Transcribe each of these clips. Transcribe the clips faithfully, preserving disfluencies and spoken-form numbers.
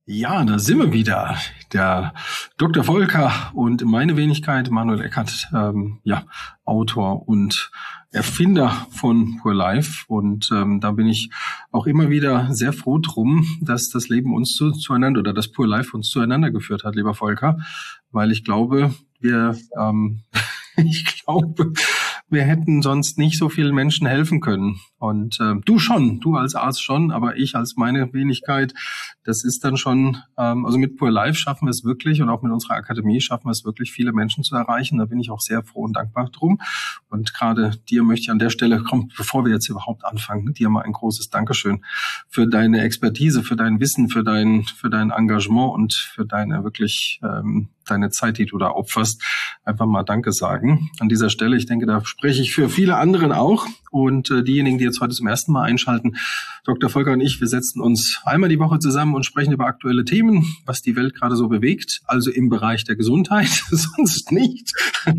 Ja, da sind wir wieder. Der Doktor Volker und meine Wenigkeit, Manuel Eckert, ähm, ja, Autor und Erfinder von Pure Life. Und ähm, da bin ich auch immer wieder sehr froh drum, dass das Leben uns zu, zueinander oder das Pure Life uns zueinander geführt hat, lieber Volker. Weil ich glaube, wir, ähm, ich glaube, wir hätten sonst nicht so vielen Menschen helfen können. Und äh, du schon, du als Arzt schon, aber ich als meine Wenigkeit, das ist dann schon, ähm, also mit Pure Life schaffen wir es wirklich und auch mit unserer Akademie schaffen wir es wirklich, viele Menschen zu erreichen. Da bin ich auch sehr froh und dankbar drum. Und gerade dir möchte ich an der Stelle, komm, bevor wir jetzt überhaupt anfangen, dir mal ein großes Dankeschön für deine Expertise, für dein Wissen, für dein, für dein Engagement und für deine wirklich, ähm, deine Zeit, die du da opferst. Einfach mal Danke sagen. An dieser Stelle, ich denke, da spreche ich für viele anderen auch. Und äh, diejenigen, die jetzt heute zum ersten Mal einschalten, Doktor Volker und ich, wir setzen uns einmal die Woche zusammen und sprechen über aktuelle Themen, was die Welt gerade so bewegt, also im Bereich der Gesundheit, sonst nicht.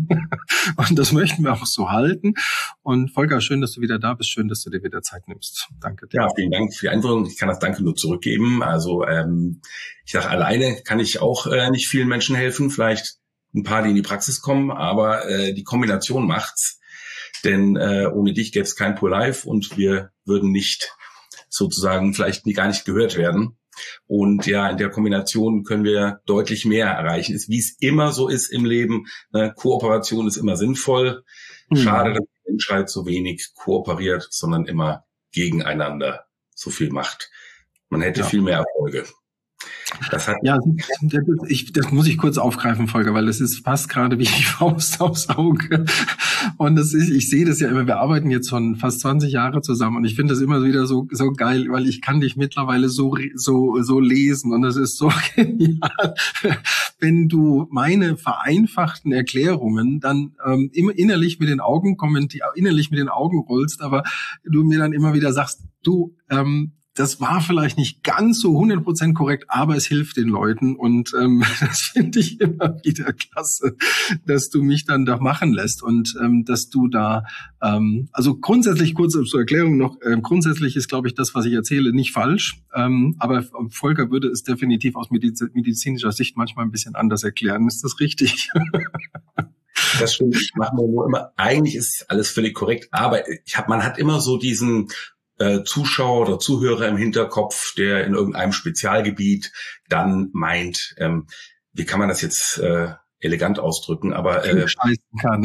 Und das möchten wir auch so halten. Und Volker, schön, dass du wieder da bist, schön, dass du dir wieder Zeit nimmst. Danke dir. Ja, vielen Dank für die Einführung. Ich kann das Danke nur zurückgeben. Also ähm, ich sage, alleine kann ich auch äh, nicht vielen Menschen helfen, vielleicht ein paar, die in die Praxis kommen, aber äh, die Kombination macht's. Denn äh, ohne dich gäbe es kein Pure Life und wir würden nicht sozusagen vielleicht nie gar nicht gehört werden. Und ja, in der Kombination können wir deutlich mehr erreichen. Ist, wie es immer so ist im Leben, ne, Kooperation ist immer sinnvoll. Mhm. Schade, dass die Menschheit so wenig kooperiert, sondern immer gegeneinander so viel macht. Man hätte ja viel mehr Erfolge. Das hat ja, das, ich, das muss ich kurz aufgreifen, Volker, weil das ist fast gerade wie die Faust aufs Auge. Und das ist, ich sehe das ja immer, wir arbeiten jetzt schon fast zwanzig Jahre zusammen und ich finde das immer wieder so, so geil, weil ich kann dich mittlerweile so, so, so lesen und das ist so genial. Wenn du meine vereinfachten Erklärungen dann ähm, immer innerlich mit den Augen kommentierst, innerlich mit den Augen rollst, aber du mir dann immer wieder sagst, du, ähm, das war vielleicht nicht ganz so hundert Prozent korrekt, aber es hilft den Leuten und ähm, das finde ich immer wieder klasse, dass du mich dann da machen lässt und ähm, dass du da, ähm, also grundsätzlich, kurz zur Erklärung noch, ähm, grundsätzlich ist, glaube ich, das, was ich erzähle, nicht falsch, ähm, aber Volker würde es definitiv aus mediz- medizinischer Sicht manchmal ein bisschen anders erklären. Ist das richtig? Das stimmt, ich mache mir nur immer, eigentlich ist alles völlig korrekt, aber ich hab, man hat immer so diesen Zuschauer oder Zuhörer im Hinterkopf, der in irgendeinem Spezialgebiet dann meint, ähm, wie kann man das jetzt äh, elegant ausdrücken, aber äh, scheißen kann.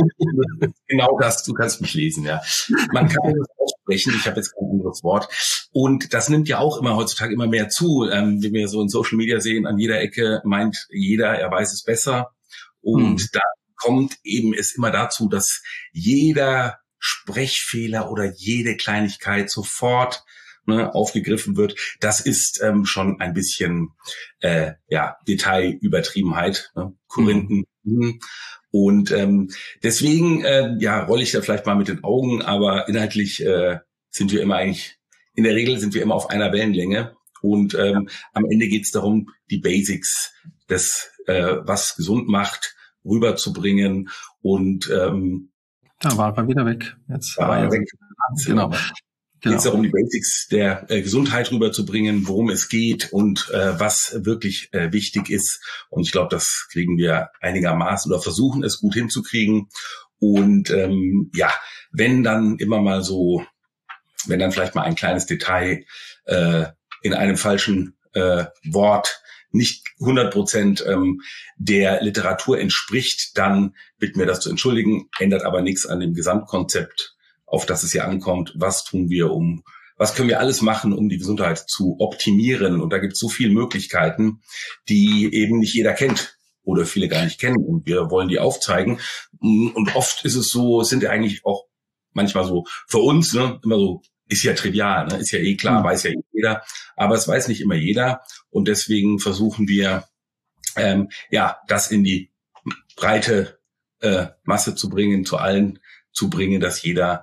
Genau das, du kannst mich lesen, ja. Man kann das aussprechen, ich habe jetzt kein anderes Wort. Und das nimmt ja auch immer heutzutage immer mehr zu, ähm, wie wir so in Social Media sehen, an jeder Ecke meint jeder, er weiß es besser. Und hm. da kommt eben es immer dazu, dass jeder Sprechfehler oder jede Kleinigkeit sofort ne, aufgegriffen wird. Das ist ähm, schon ein bisschen äh, ja Detailübertriebenheit, ne? Korinthen. Mhm. Und ähm, deswegen äh, ja rolle ich da vielleicht mal mit den Augen, aber inhaltlich äh, sind wir immer eigentlich, in der Regel sind wir immer auf einer Wellenlänge. Und ähm, am Ende geht es darum, die Basics des, äh, was gesund macht, rüberzubringen und ähm, da war er wieder weg. Jetzt da war er weg. Genau. genau. Geht es darum, die Basics der äh, Gesundheit rüberzubringen, worum es geht und äh, was wirklich äh, wichtig ist. Und ich glaube, das kriegen wir einigermaßen oder versuchen es gut hinzukriegen. Und ähm, ja, wenn dann immer mal so, wenn dann vielleicht mal ein kleines Detail äh, in einem falschen äh, Wort nicht hundert Prozent ähm, der Literatur entspricht, dann bitten wir das zu entschuldigen, ändert aber nichts an dem Gesamtkonzept, auf das es hier ankommt. Was tun wir, um, was können wir alles machen, um die Gesundheit zu optimieren? Und da gibt es so viele Möglichkeiten, die eben nicht jeder kennt oder viele gar nicht kennen. Und wir wollen die aufzeigen. Und oft ist es so, sind ja eigentlich auch manchmal so für uns, ne, immer so, ist ja trivial, ne? Ist ja eh klar, mhm. weiß ja eh jeder, aber es weiß nicht immer jeder und deswegen versuchen wir, ähm, ja, das in die breite äh, Masse zu bringen, zu allen zu bringen, dass jeder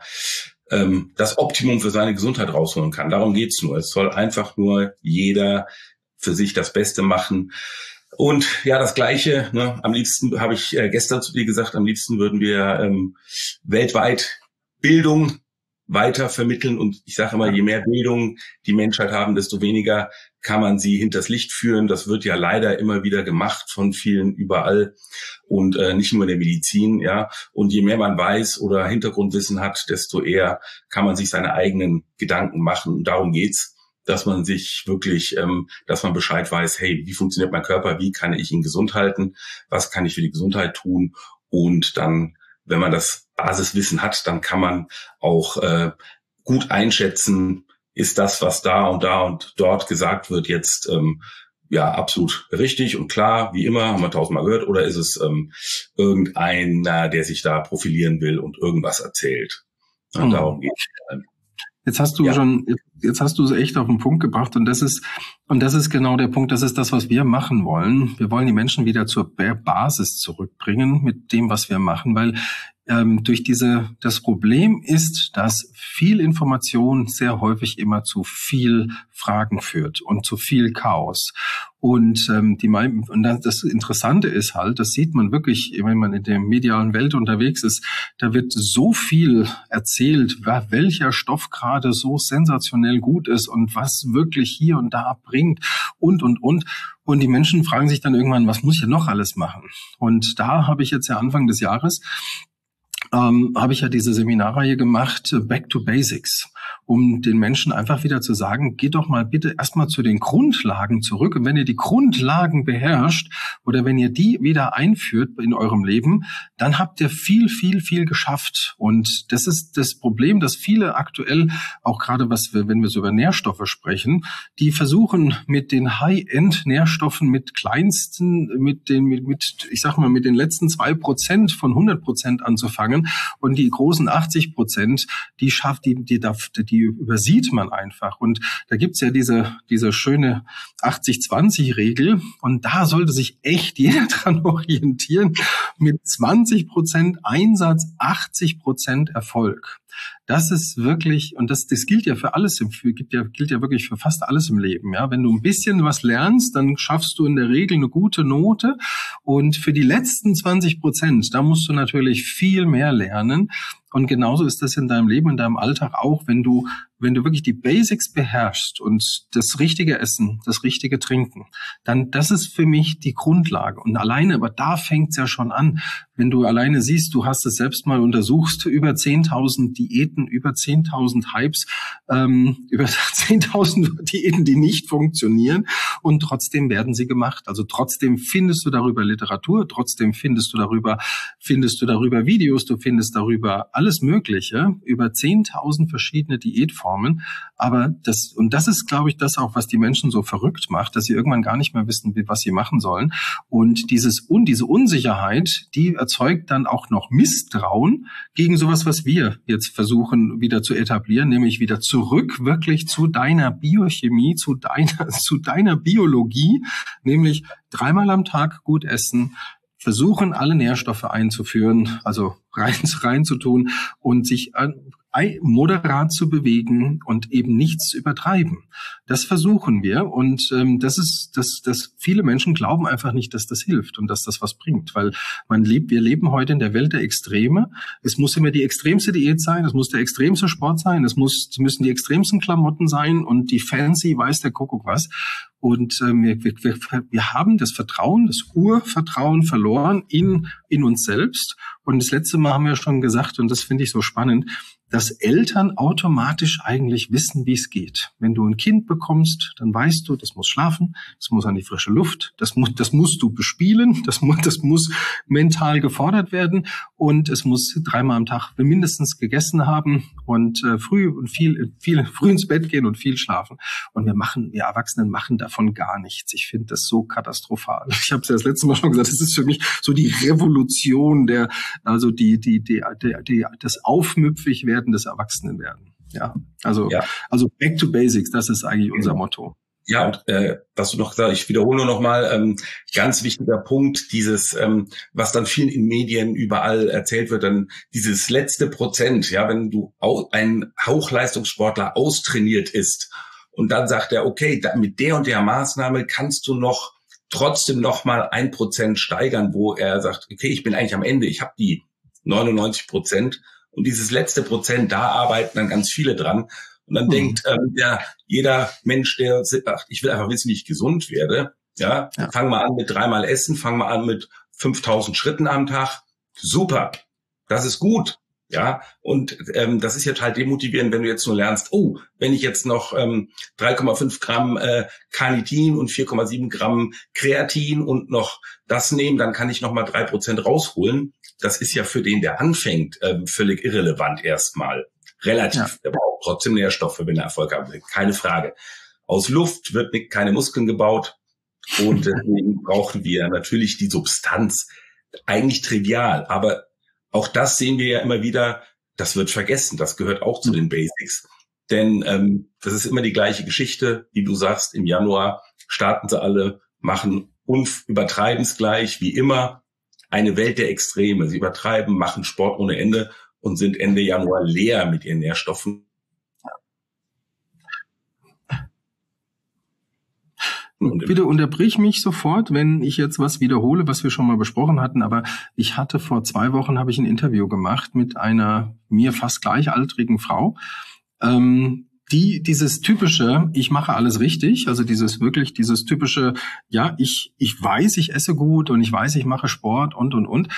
ähm, das Optimum für seine Gesundheit rausholen kann. Darum geht's nur. Es soll einfach nur jeder für sich das Beste machen. Und ja, das Gleiche, ne, am liebsten habe ich äh, gestern zu dir gesagt, am liebsten würden wir ähm, weltweit Bildung weiter vermitteln und ich sage immer, je mehr Bildung die Menschheit haben, desto weniger kann man sie hinters Licht führen. Das wird ja leider immer wieder gemacht von vielen überall und äh, nicht nur in der Medizin, ja. Und je mehr man weiß oder Hintergrundwissen hat, desto eher kann man sich seine eigenen Gedanken machen. Und darum geht's, dass man sich wirklich, ähm, dass man Bescheid weiß, hey, wie funktioniert mein Körper, wie kann ich ihn gesund halten, was kann ich für die Gesundheit tun? Und dann, wenn man das Basiswissen hat, dann kann man auch äh, gut einschätzen, ist das, was da und da und dort gesagt wird, jetzt ähm, ja absolut richtig und klar, wie immer, haben wir tausendmal gehört, oder ist es ähm, irgendeiner, der sich da profilieren will und irgendwas erzählt? Und hm. darum geht es. Jetzt hast du ja. schon, jetzt hast du es echt auf den Punkt gebracht und das ist, und das ist genau der Punkt, das ist das, was wir machen wollen. Wir wollen die Menschen wieder zur Basis zurückbringen mit dem, was wir machen, weil ähm, durch diese, das Problem ist, dass viel Information sehr häufig immer zu viel Fragen führt und zu viel Chaos. Und ähm, die und das Interessante ist halt, das sieht man wirklich, wenn man in der medialen Welt unterwegs ist, da wird so viel erzählt, welcher Stoff gerade so sensationell gut ist und was wirklich hier und da bringt und und und. Und die Menschen fragen sich dann irgendwann, was muss ich denn noch alles machen? Und da habe ich jetzt ja Anfang des Jahres Ähm, habe ich ja diese Seminarreihe gemacht, Back to Basics, um den Menschen einfach wieder zu sagen, geht doch mal bitte erstmal zu den Grundlagen zurück. Und wenn ihr die Grundlagen beherrscht oder wenn ihr die wieder einführt in eurem Leben, dann habt ihr viel, viel, viel geschafft. Und das ist das Problem, dass viele aktuell, auch gerade was wir, wenn wir so über Nährstoffe sprechen, die versuchen mit den High-End-Nährstoffen, mit kleinsten, mit den, mit, mit, ich sag mal, mit den letzten zwei Prozent von hundert Prozent anzufangen. Und die großen achtzig Prozent, die schafft, die, die, die übersieht man einfach. Und da gibt's ja diese, diese schöne achtzig zwanzig Regel. Und da sollte sich echt jeder dran orientieren. Mit zwanzig Prozent Einsatz, achtzig Prozent Erfolg. Das ist wirklich, und das, das gilt ja für alles, im, gilt ja, gilt ja wirklich für fast alles im Leben, ja. Wenn du ein bisschen was lernst, dann schaffst du in der Regel eine gute Note. Und für die letzten zwanzig Prozent, da musst du natürlich viel mehr lernen. Und genauso ist das in deinem Leben, in deinem Alltag auch, wenn du, wenn du wirklich die Basics beherrschst und das richtige Essen, das richtige Trinken, dann, das ist für mich die Grundlage. Und alleine, aber da fängt's ja schon an. Wenn du alleine siehst, du hast es selbst mal untersucht, über zehntausend Diäten, über zehntausend Hypes, ähm, über zehntausend Diäten, die nicht funktionieren und trotzdem werden sie gemacht. Also trotzdem findest du darüber Literatur, trotzdem findest du darüber, findest du darüber Videos, du findest darüber alles Mögliche, über zehntausend verschiedene Diätformen. Aber das, und das ist, glaube ich, das auch, was die Menschen so verrückt macht, dass sie irgendwann gar nicht mehr wissen, was sie machen sollen. Und dieses, und diese Unsicherheit, die erzeugt dann auch noch Misstrauen gegen sowas, was wir jetzt versuchen wieder zu etablieren, nämlich wieder zurück wirklich zu deiner Biochemie, zu deiner, zu deiner Biologie, nämlich dreimal am Tag gut essen, versuchen, alle Nährstoffe einzuführen, also rein, rein zu tun und sich moderat zu bewegen und eben nichts zu übertreiben. Das versuchen wir und ähm, das ist, das, das viele Menschen glauben einfach nicht, dass das hilft und dass das was bringt, weil man lebt, wir leben heute in der Welt der Extreme. Es muss immer die extremste Diät sein, es muss der extremste Sport sein, es muss, es müssen die extremsten Klamotten sein und die fancy weiß der Kuckuck was. Und ähm, wir, wir, wir haben das Vertrauen, das Urvertrauen verloren in, in uns selbst. Und das letzte Mal haben wir schon gesagt, und das finde ich so spannend, dass Eltern automatisch eigentlich wissen, wie es geht. Wenn du ein Kind bekommst, dann weißt du, das muss schlafen, das muss an die frische Luft, das muss, das musst du bespielen, das muss, das muss mental gefordert werden und es muss dreimal am Tag mindestens gegessen haben und äh, früh und viel, viel früh ins Bett gehen und viel schlafen. Und wir machen, wir Erwachsenen machen davon gar nichts. Ich finde das so katastrophal. Ich habe es ja das letzte Mal schon gesagt, das ist für mich so die Revolution der, also die, die, die, die, die das Aufmüpfig werden des Erwachsenenwerden. Ja, also, ja. also back to basics, das ist eigentlich unser Motto. Ja, und äh, was du noch gesagt hast, ich wiederhole nur noch mal, ähm, ganz wichtiger Punkt, dieses, ähm, was dann vielen in Medien überall erzählt wird, dann dieses letzte Prozent, ja, wenn du au- ein Hochleistungssportler austrainiert ist und dann sagt er, okay, da, mit der und der Maßnahme kannst du noch trotzdem noch mal ein Prozent steigern, wo er sagt, okay, ich bin eigentlich am Ende, ich habe die neunundneunzig Prozent. Und dieses letzte Prozent, da arbeiten dann ganz viele dran. Und dann mhm. denkt ähm, ja jeder Mensch, der ach, ich will einfach wissen, wie ich gesund werde, ja, ja. fang mal an mit dreimal Essen, fang mal an mit fünftausend Schritten am Tag. Super, das ist gut. Ja, und ähm, das ist jetzt halt demotivierend, wenn du jetzt nur lernst, oh, wenn ich jetzt noch ähm, drei Komma fünf Gramm äh, Carnitin und vier Komma sieben Gramm Kreatin und noch das nehme, dann kann ich noch mal drei Prozent rausholen. Das ist ja für den, der anfängt, ähm, völlig irrelevant erstmal. Relativ, ja. Der braucht trotzdem Nährstoffe, wenn er Erfolg haben will, keine Frage. Aus Luft wird nicht, keine Muskeln gebaut und deswegen brauchen wir natürlich die Substanz. Eigentlich trivial, aber auch das sehen wir ja immer wieder, das wird vergessen, das gehört auch zu den Basics. Denn ähm, das ist immer die gleiche Geschichte, wie du sagst, im Januar starten sie alle, machen und übertreiben es gleich, wie immer, eine Welt der Extreme. Sie übertreiben, machen Sport ohne Ende und sind Ende Januar leer mit ihren Nährstoffen. Und bitte unterbrich mich sofort, wenn ich jetzt was wiederhole, was wir schon mal besprochen hatten. Aber ich hatte vor zwei Wochen habe ich ein Interview gemacht mit einer mir fast gleichaltrigen Frau, ähm, die dieses typische, ich mache alles richtig, also dieses wirklich dieses typische, ja, ich ich weiß, ich esse gut und ich weiß, ich mache Sport und und und.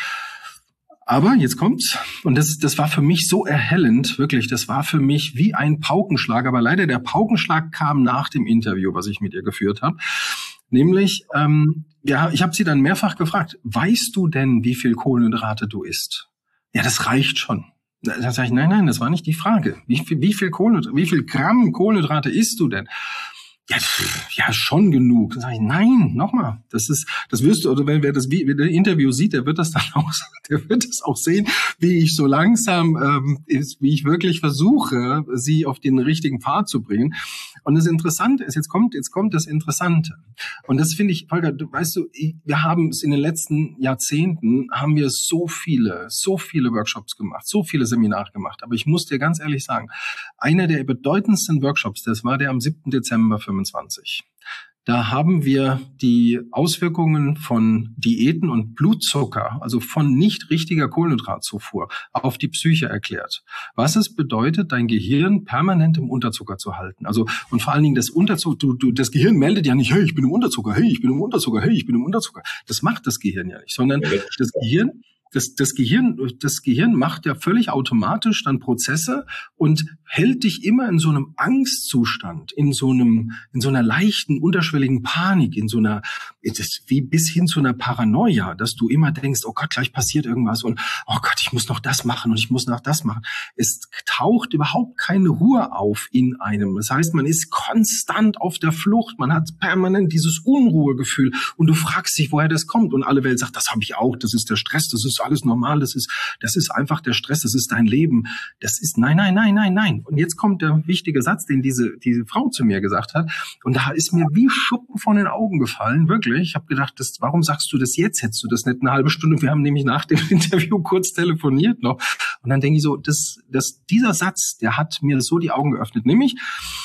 Aber jetzt kommt's, und das, das war für mich so erhellend, wirklich, das war für mich wie ein Paukenschlag, aber leider der Paukenschlag kam nach dem Interview, was ich mit ihr geführt habe. Nämlich, ähm, ja, ich habe sie dann mehrfach gefragt, weißt du denn, wie viel Kohlenhydrate du isst? Ja, das reicht schon. Da sage ich, nein, nein, das war nicht die Frage. Wie viel, wie viel Kohlenhydrate, wie viel Gramm Kohlenhydrate isst du denn? Ja, ja, schon genug. Dann sage ich, nein, nochmal. Das ist, das wirst du, oder wenn wer das wer das Interview sieht, der wird das dann auch, der wird das auch sehen, wie ich so langsam, ähm, ist, wie ich wirklich versuche, sie auf den richtigen Pfad zu bringen. Und das Interessante ist, jetzt kommt, jetzt kommt das Interessante. Und das finde ich, Volker, du weißt du, wir haben es in den letzten Jahrzehnten, haben wir so viele, so viele Workshops gemacht, so viele Seminare gemacht. Aber ich muss dir ganz ehrlich sagen, einer der bedeutendsten Workshops, das war der am siebten Dezember fünfundzwanzig. Da haben wir die Auswirkungen von Diäten und Blutzucker, also von nicht richtiger Kohlenhydratzufuhr, auf die Psyche erklärt. Was es bedeutet, dein Gehirn permanent im Unterzucker zu halten. Also, und vor allen Dingen das Unterzucker, du, du, das Gehirn meldet ja nicht, hey, ich bin im Unterzucker, hey, ich bin im Unterzucker, hey, ich bin im Unterzucker. Das macht das Gehirn ja nicht, sondern das Gehirn, Das, das Gehirn, das Gehirn macht ja völlig automatisch dann Prozesse und hält dich immer in so einem Angstzustand, in so einem, in so einer leichten, unterschwelligen Panik, in so einer, das wie bis hin zu einer Paranoia, dass du immer denkst, oh Gott, gleich passiert irgendwas und oh Gott, ich muss noch das machen und ich muss noch das machen. Es taucht überhaupt keine Ruhe auf in einem. Das heißt, man ist konstant auf der Flucht, man hat permanent dieses Unruhegefühl und du fragst dich, woher das kommt und alle Welt sagt, das habe ich auch, das ist der Stress, das ist alles normal, das ist, das ist einfach der Stress, das ist dein Leben. Das ist, nein, nein, nein, nein, nein. Und jetzt kommt der wichtige Satz, den diese, diese Frau zu mir gesagt hat. Und da ist mir wie Schuppen von den Augen gefallen, wirklich. Ich habe gedacht, das, warum sagst du das jetzt? Hättest du das nicht eine halbe Stunde? Wir haben nämlich nach dem Interview kurz telefoniert noch. Und dann denke ich so, das, das, dieser Satz, der hat mir so die Augen geöffnet. Nämlich,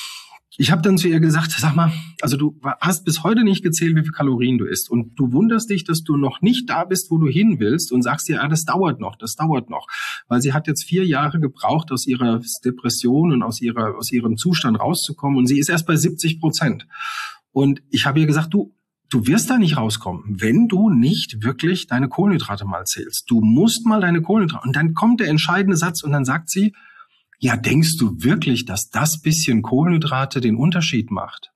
ich habe dann zu ihr gesagt, sag mal, also du hast bis heute nicht gezählt, wie viel Kalorien du isst. Und du wunderst dich, dass du noch nicht da bist, wo du hin willst und sagst dir, ah, das dauert noch, das dauert noch. Weil sie hat jetzt vier Jahre gebraucht, aus ihrer Depression und aus ihrer aus ihrem Zustand rauszukommen. Und sie ist erst bei siebzig Prozent. Und ich habe ihr gesagt, du, du wirst da nicht rauskommen, wenn du nicht wirklich deine Kohlenhydrate mal zählst. Du musst mal deine Kohlenhydrate. Und dann kommt der entscheidende Satz und dann sagt sie, ja, denkst du wirklich, dass das bisschen Kohlenhydrate den Unterschied macht?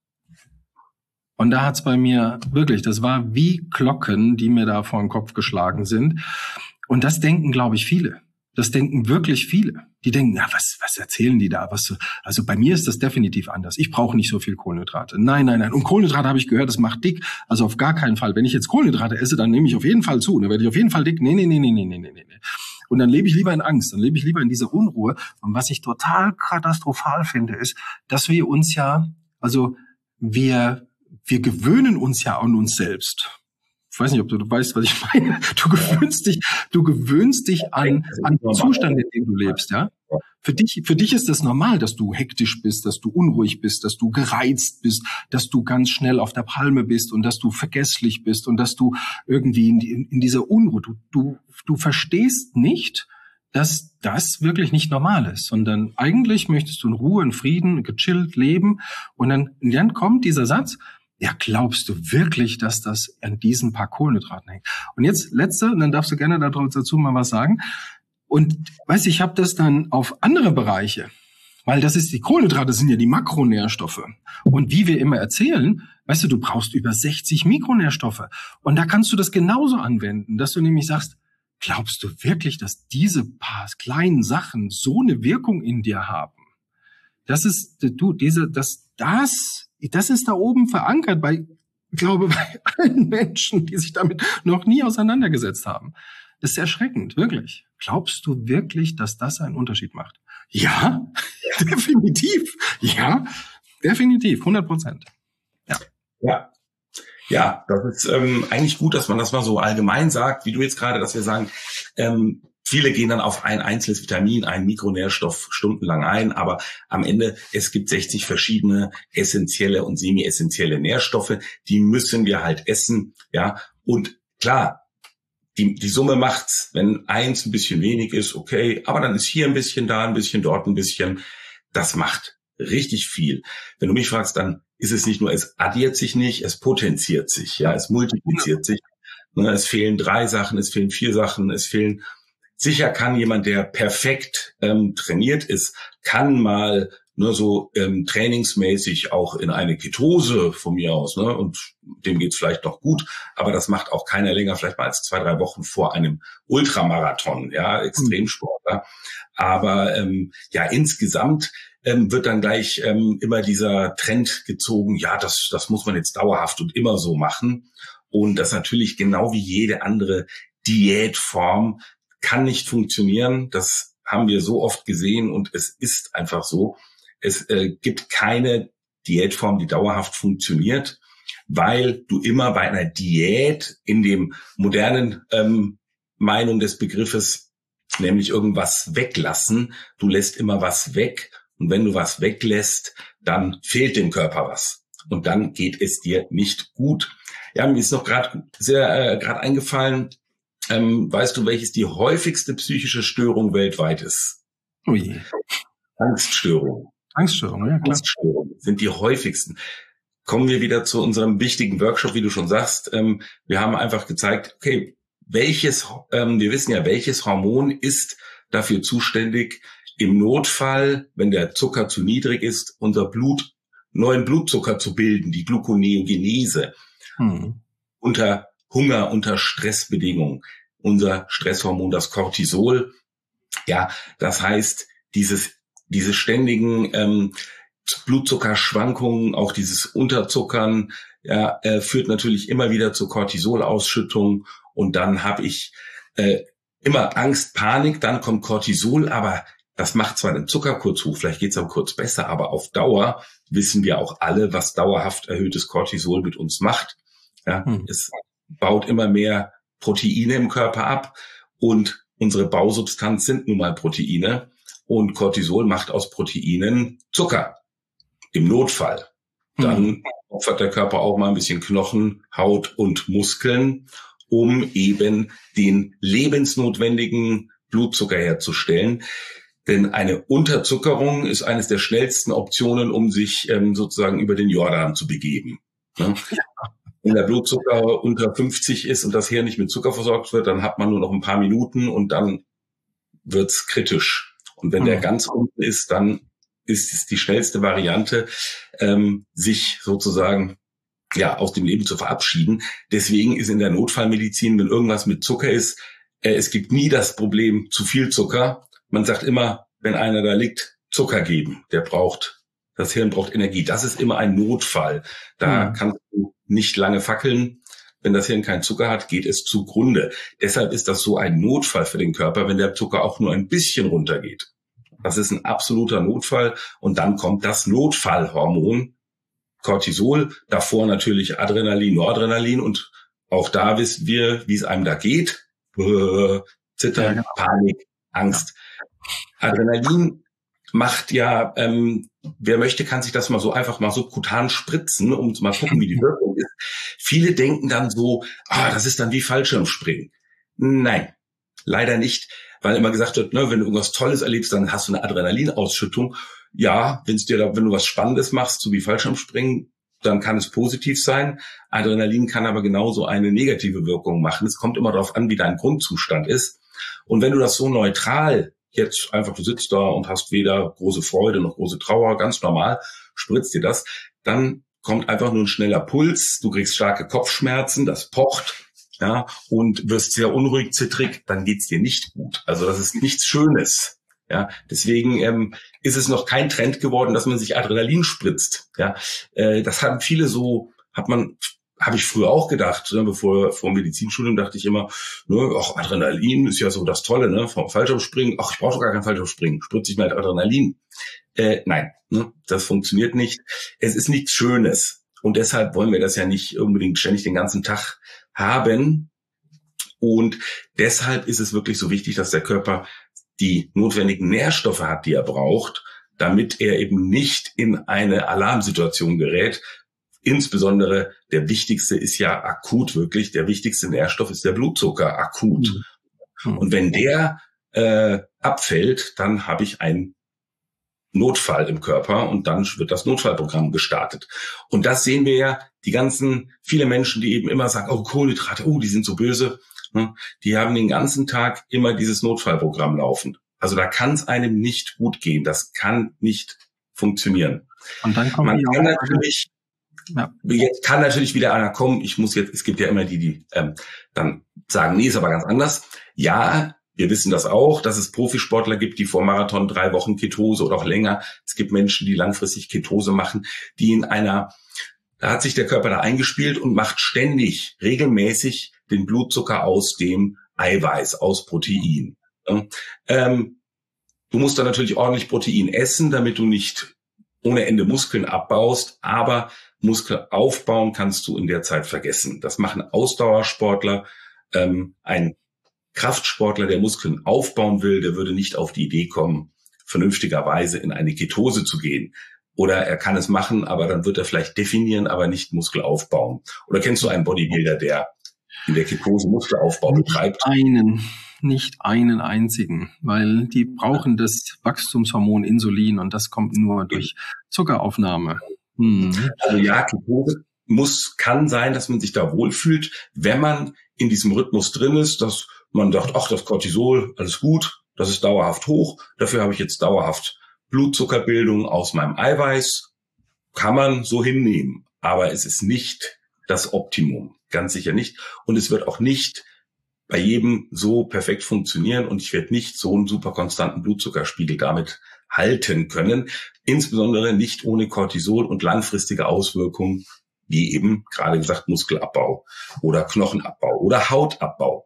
Und da hat's bei mir wirklich, das war wie Glocken, die mir da vor den Kopf geschlagen sind. Und das denken, glaube ich, viele. Das denken wirklich viele. Die denken, ja, was, was erzählen die da? Was, also bei mir ist das definitiv anders. Ich brauche nicht so viel Kohlenhydrate. Nein, nein, nein. Und Kohlenhydrate habe ich gehört, das macht dick. Also auf gar keinen Fall. Wenn ich jetzt Kohlenhydrate esse, dann nehme ich auf jeden Fall zu. Dann werde ich auf jeden Fall dick. Nee, nee, nee, nee, nee, nee, nee, nee. Und dann lebe ich lieber in Angst. Dann lebe ich lieber in dieser Unruhe. Und was ich total katastrophal finde, ist, dass wir uns ja, also wir, wir gewöhnen uns ja an uns selbst. Ich weiß nicht, ob du, du weißt, was ich meine. Du gewöhnst dich, du gewöhnst dich an, an den Zustand, in dem du lebst, ja. Für dich, für dich ist das normal, dass du hektisch bist, dass du unruhig bist, dass du gereizt bist, dass du ganz schnell auf der Palme bist und dass du vergesslich bist und dass du irgendwie in, in, in dieser Unruhe, du, du, du verstehst nicht, dass das wirklich nicht normal ist, sondern eigentlich möchtest du in Ruhe, in Frieden, gechillt leben und dann, und dann kommt dieser Satz, ja, glaubst du wirklich, dass das an diesen paar Kohlenhydraten hängt? Und jetzt letzte, und dann darfst du gerne dazu mal was sagen. Und weißt du, ich habe das dann auf andere Bereiche, weil das ist, die Kohlenhydrate sind ja die Makronährstoffe. Und wie wir immer erzählen, weißt du, du brauchst über sechzig Mikronährstoffe. Und da kannst du das genauso anwenden, dass du nämlich sagst, glaubst du wirklich, dass diese paar kleinen Sachen so eine Wirkung in dir haben? Das ist, du, diese, das, das, das ist da oben verankert bei, ich glaube, bei allen Menschen, die sich damit noch nie auseinandergesetzt haben. Das ist erschreckend, wirklich. Glaubst du wirklich, dass das einen Unterschied macht? Ja, definitiv. Ja, definitiv, hundert Prozent. Ja. Ja. Ja, das ist ähm, eigentlich gut, dass man das mal so allgemein sagt, wie du jetzt gerade, dass wir sagen, ähm, viele gehen dann auf ein einzelnes Vitamin, einen Mikronährstoff stundenlang ein, aber am Ende, es gibt sechzig verschiedene essentielle und semi-essentielle Nährstoffe, die müssen wir halt essen, ja, und klar, die, die Summe macht's, wenn eins ein bisschen wenig ist, okay, aber dann ist hier ein bisschen, da ein bisschen, dort ein bisschen, das macht richtig viel. Wenn du mich fragst, dann ist es nicht nur, es addiert sich nicht, es potenziert sich, ja, es multipliziert sich, ne, es fehlen drei Sachen, es fehlen vier Sachen, es fehlen. Sicher kann jemand, der perfekt ähm, trainiert ist, kann mal nur so ähm, trainingsmäßig auch in eine Ketose von mir aus, ne, und dem geht's vielleicht noch gut, aber das macht auch keiner länger, vielleicht mal als zwei, drei Wochen vor einem Ultramarathon, ja, Extremsportler. Aber ähm, ja, insgesamt ähm, wird dann gleich ähm, immer dieser Trend gezogen, ja, das, das muss man jetzt dauerhaft und immer so machen. Und das natürlich genau wie jede andere Diätform kann nicht funktionieren. Das haben wir so oft gesehen und es ist einfach so. Es äh, gibt keine Diätform, die dauerhaft funktioniert, weil du immer bei einer Diät in dem modernen ähm, Meinung des Begriffes, nämlich irgendwas weglassen, du lässt immer was weg und wenn du was weglässt, dann fehlt dem Körper was und dann geht es dir nicht gut. Ja, mir ist noch gerade sehr äh, gerade eingefallen, ähm, weißt du, welches die häufigste psychische Störung weltweit ist? Ui. Angststörung. Angststörungen, ja klar. Angststörungen sind die häufigsten. Kommen wir wieder zu unserem wichtigen Workshop, wie du schon sagst. Ähm, wir haben einfach gezeigt, okay, welches, ähm, wir wissen ja, welches Hormon ist dafür zuständig, im Notfall, wenn der Zucker zu niedrig ist, unser Blut, neuen Blutzucker zu bilden, die Gluconeogenese, hm. unter Hunger, unter Stressbedingungen. Unser Stresshormon, das Cortisol. Ja, das heißt, dieses diese ständigen ähm, Blutzuckerschwankungen, auch dieses Unterzuckern, ja, äh, führt natürlich immer wieder zur Cortisolausschüttung und dann habe ich äh, immer Angst, Panik, dann kommt Cortisol, aber das macht zwar den Zucker kurz hoch, vielleicht geht's auch kurz besser, aber auf Dauer wissen wir auch alle, was dauerhaft erhöhtes Cortisol mit uns macht. Ja, hm. Es baut immer mehr Proteine im Körper ab und unsere Bausubstanz sind nun mal Proteine. Und Cortisol macht aus Proteinen Zucker. Im Notfall. Dann opfert der Körper auch mal ein bisschen Knochen, Haut und Muskeln, um eben den lebensnotwendigen Blutzucker herzustellen. Denn eine Unterzuckerung ist eines der schnellsten Optionen, um sich ähm, sozusagen über den Jordan zu begeben. Ne? Wenn der Blutzucker unter fünfzig ist und das Hirn nicht mit Zucker versorgt wird, dann hat man nur noch ein paar Minuten und dann wird's kritisch. Und wenn der ganz unten ist, dann ist es die schnellste Variante, ähm, sich sozusagen ja aus dem Leben zu verabschieden. Deswegen ist in der Notfallmedizin, wenn irgendwas mit Zucker ist, äh, es gibt nie das Problem zu viel Zucker. Man sagt immer, wenn einer da liegt, Zucker geben. Der braucht, das Hirn braucht Energie. Das ist immer ein Notfall. Da mhm. kannst du nicht lange fackeln. Wenn das Hirn keinen Zucker hat, geht es zugrunde. Deshalb ist das so ein Notfall für den Körper, wenn der Zucker auch nur ein bisschen runtergeht. Das ist ein absoluter Notfall. Und dann kommt das Notfallhormon Cortisol. Davor natürlich Adrenalin, Noradrenalin. Und auch da wissen wir, wie es einem da geht. Zittern, ja, genau. Panik, Angst. Adrenalin macht ja, ähm, wer möchte, kann sich das mal so einfach mal subkutan spritzen, um zu mal gucken, wie die Wirkung ist. Viele denken dann so, ah, das ist dann wie Fallschirmspringen. Nein, leider nicht, weil immer gesagt wird, ne, wenn du irgendwas Tolles erlebst, dann hast du eine Adrenalinausschüttung. Ja, wenn es dir da, wenn du was Spannendes machst, so wie Fallschirmspringen, dann kann es positiv sein. Adrenalin kann aber genauso eine negative Wirkung machen. Es kommt immer darauf an, wie dein Grundzustand ist. Und wenn du das so neutral jetzt einfach, du sitzt da und hast weder große Freude noch große Trauer, ganz normal, spritzt dir das, dann kommt einfach nur ein schneller Puls, du kriegst starke Kopfschmerzen, das pocht, ja, und wirst sehr unruhig, zittrig, dann geht's dir nicht gut. Also das ist nichts Schönes. Ja, deswegen ähm, ist es noch kein Trend geworden, dass man sich Adrenalin spritzt. Ja, äh, das haben viele so, hat man, habe ich früher auch gedacht, ne, bevor vor dem Medizinstudium dachte ich immer, ne, ach, Adrenalin ist ja so das Tolle, ne, vom Fallschirmspringen, ach, ich brauche doch gar kein Fallschirmspringen, spritze ich mir halt Adrenalin. Äh, nein, ne, das funktioniert nicht. Es ist nichts Schönes und deshalb wollen wir das ja nicht unbedingt ständig den ganzen Tag haben. Und deshalb ist es wirklich so wichtig, dass der Körper die notwendigen Nährstoffe hat, die er braucht, damit er eben nicht in eine Alarmsituation gerät. Insbesondere der wichtigste ist ja akut wirklich, der wichtigste Nährstoff ist der Blutzucker akut. Mhm. Und wenn der äh, abfällt, dann habe ich einen Notfall im Körper und dann wird das Notfallprogramm gestartet. Und das sehen wir ja, die ganzen, viele Menschen, die eben immer sagen, oh, Kohlenhydrate, oh, die sind so böse, die haben den ganzen Tag immer dieses Notfallprogramm laufen. Also da kann es einem nicht gut gehen. Das kann nicht funktionieren. Und dann kommt Man die kann natürlich, ja. Jetzt kann natürlich wieder einer kommen, ich muss jetzt, es gibt ja immer die, die ähm, dann sagen, nee, ist aber ganz anders. Ja, wir wissen das auch, dass es Profisportler gibt, die vor Marathon drei Wochen Ketose oder auch länger. Es gibt Menschen, die langfristig Ketose machen, die in einer, da hat sich der Körper da eingespielt und macht ständig, regelmäßig den Blutzucker aus dem Eiweiß, aus Protein. Ähm, du musst dann natürlich ordentlich Protein essen, damit du nicht ohne Ende Muskeln abbaust, aber Muskel aufbauen kannst du in der Zeit vergessen. Das machen Ausdauersportler. Ähm, ein Kraftsportler, der Muskeln aufbauen will, der würde nicht auf die Idee kommen, vernünftigerweise in eine Ketose zu gehen. Oder er kann es machen, aber dann wird er vielleicht definieren, aber nicht Muskel aufbauen. Oder kennst du einen Bodybuilder, der in der Ketose Muskelaufbau betreibt? Einen, nicht einen einzigen, weil die brauchen das Wachstumshormon Insulin und das kommt nur durch Zuckeraufnahme. Hm. Also ja, Ketose muss, kann sein, dass man sich da wohlfühlt, wenn man in diesem Rhythmus drin ist, dass man sagt, ach, das Cortisol, alles gut, das ist dauerhaft hoch, dafür habe ich jetzt dauerhaft Blutzuckerbildung aus meinem Eiweiß, kann man so hinnehmen, aber es ist nicht das Optimum, ganz sicher nicht. Und es wird auch nicht bei jedem so perfekt funktionieren und ich werde nicht so einen super konstanten Blutzuckerspiegel damit halten können, insbesondere nicht ohne Cortisol und langfristige Auswirkungen, wie eben gerade gesagt Muskelabbau oder Knochenabbau oder Hautabbau.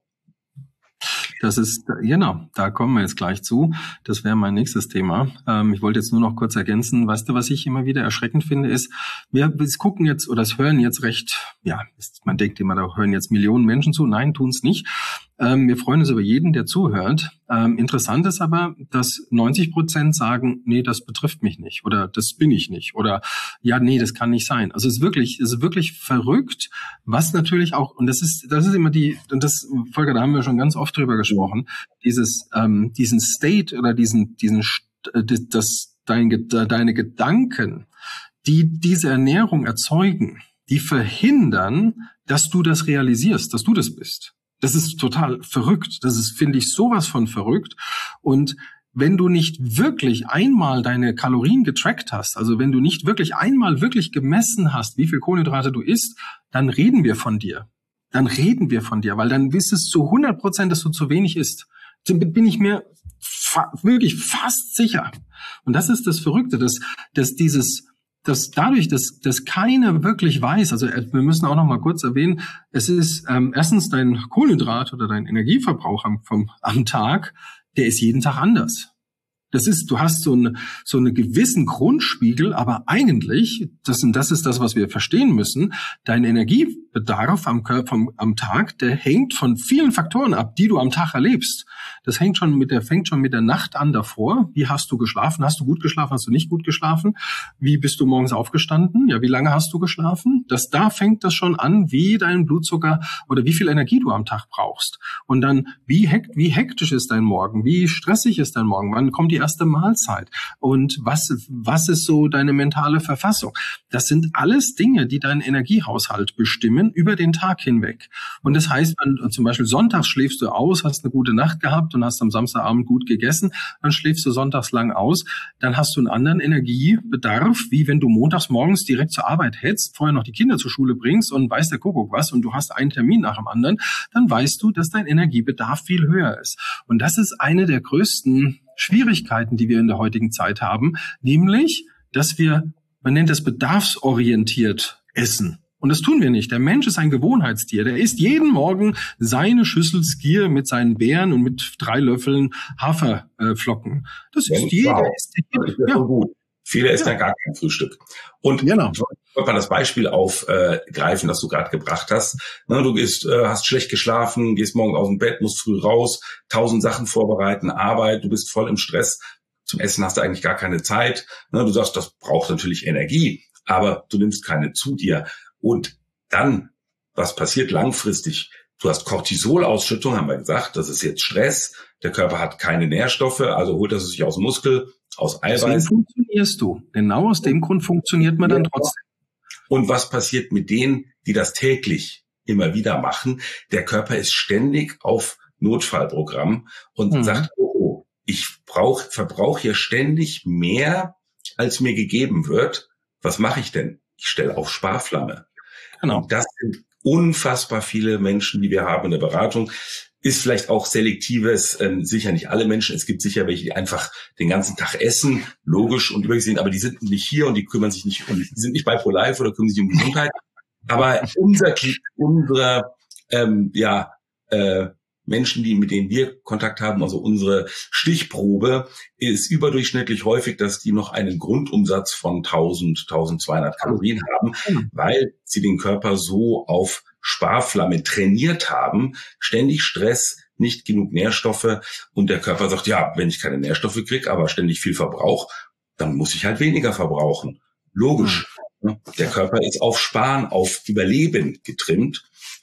Das ist, genau, da kommen wir jetzt gleich zu. Das wäre mein nächstes Thema. Ähm, ich wollte jetzt nur noch kurz ergänzen. Weißt du, was ich immer wieder erschreckend finde, ist, wir, wir gucken jetzt oder es hören jetzt recht, ja, man denkt immer, da hören jetzt Millionen Menschen zu. Nein, tun es nicht. Ähm, wir freuen uns über jeden, der zuhört. Ähm, interessant ist aber, dass neunzig Prozent sagen, nee, das betrifft mich nicht oder das bin ich nicht oder ja, nee, das kann nicht sein. Also es ist wirklich, es ist wirklich verrückt, was natürlich auch, und das ist, das ist immer die, und das, Volker, da haben wir schon ganz oft drüber gesprochen, dieses, ähm, diesen State oder diesen, diesen, das, dein, deine Gedanken, die diese Ernährung erzeugen, die verhindern, dass du das realisierst, dass du das bist. Das ist total verrückt. Das ist, finde ich, sowas von verrückt. Und wenn du nicht wirklich einmal deine Kalorien getrackt hast, also wenn du nicht wirklich einmal wirklich gemessen hast, wie viel Kohlenhydrate du isst, dann reden wir von dir. Dann reden wir von dir, weil dann wisst es zu hundert Prozent, dass du zu wenig isst. Dann bin ich mir fa- wirklich fast sicher. Und das ist das Verrückte, dass, dass dieses, dass dadurch, dass, dass keiner wirklich weiß, also wir müssen auch noch mal kurz erwähnen, es ist ähm, erstens dein Kohlenhydrat oder dein Energieverbrauch am, vom, am Tag, der ist jeden Tag anders. Das ist, du hast so eine, so eine gewissen Grundspiegel, aber eigentlich, das, und das ist das, was wir verstehen müssen, dein Energiebedarf am Körper, am Tag, der hängt von vielen Faktoren ab, die du am Tag erlebst. Das hängt schon mit der, fängt schon mit der Nacht an davor. Wie hast du geschlafen? Hast du gut geschlafen? Hast du nicht gut geschlafen? Wie bist du morgens aufgestanden? Ja, wie lange hast du geschlafen? Das, da fängt das schon an, wie dein Blutzucker oder wie viel Energie du am Tag brauchst. Und dann, wie, hekt, wie hektisch ist dein Morgen? Wie stressig ist dein Morgen? Wann kommt die erste Mahlzeit? Und was, was ist so deine mentale Verfassung? Das sind alles Dinge, die deinen Energiehaushalt bestimmen über den Tag hinweg. Und das heißt, wenn, zum Beispiel sonntags schläfst du aus, hast eine gute Nacht gehabt und hast am Samstagabend gut gegessen, dann schläfst du sonntags lang aus, dann hast du einen anderen Energiebedarf, wie wenn du montags morgens direkt zur Arbeit hetzt, vorher noch die Kinder zur Schule bringst und weiß der Kuckuck was und du hast einen Termin nach dem anderen, dann weißt du, dass dein Energiebedarf viel höher ist. Und das ist eine der größten Schwierigkeiten, die wir in der heutigen Zeit haben, nämlich, dass wir, man nennt das bedarfsorientiert essen. Und das tun wir nicht. Der Mensch ist ein Gewohnheitstier. Der isst jeden Morgen seine Schüssel Skier mit seinen Beeren und mit drei Löffeln Haferflocken. Das ist jeder. Wow. Ist das ist ja so gut. Viele essen ja gar kein Frühstück. Und genau. Ich wollte mal das Beispiel aufgreifen, äh, das du gerade gebracht hast. Ne, du gehst, äh, hast schlecht geschlafen, gehst morgen aus dem Bett, musst früh raus, tausend Sachen vorbereiten, Arbeit, du bist voll im Stress. Zum Essen hast du eigentlich gar keine Zeit. Ne, du sagst, das braucht natürlich Energie, aber du nimmst keine zu dir. Und dann, was passiert langfristig? Du hast Cortisolausschüttung, haben wir gesagt, das ist jetzt Stress. Der Körper hat keine Nährstoffe, also holt er sich aus dem Muskel, aus Eiweiß. Deswegen funktionierst du. Genau aus dem Grund funktioniert man dann trotzdem. Und was passiert mit denen, die das täglich immer wieder machen? Der Körper ist ständig auf Notfallprogramm und mhm. sagt, oh, oh ich brauch, verbrauche hier ständig mehr, als mir gegeben wird. Was mache ich denn? Ich stelle auf Sparflamme. Genau. Und das sind unfassbar viele Menschen, die wir haben in der Beratung. Ist vielleicht auch selektives, ähm, sicher nicht alle Menschen. Es gibt sicher welche, die einfach den ganzen Tag essen, logisch und übergesehen, aber die sind nicht hier und die kümmern sich nicht, und die sind nicht bei ProLife oder kümmern sich um Gesundheit. Aber unser, unsere, ähm, ja, äh, Menschen, die, mit denen wir Kontakt haben, also unsere Stichprobe, ist überdurchschnittlich häufig, dass die noch einen Grundumsatz von tausend, tausendzweihundert Kalorien haben, weil sie den Körper so auf Sparflamme trainiert haben, ständig Stress, nicht genug Nährstoffe und der Körper sagt, ja, wenn ich keine Nährstoffe kriege, aber ständig viel Verbrauch, dann muss ich halt weniger verbrauchen. Logisch. Mhm. Der Körper ist auf Sparen, auf Überleben getrimmt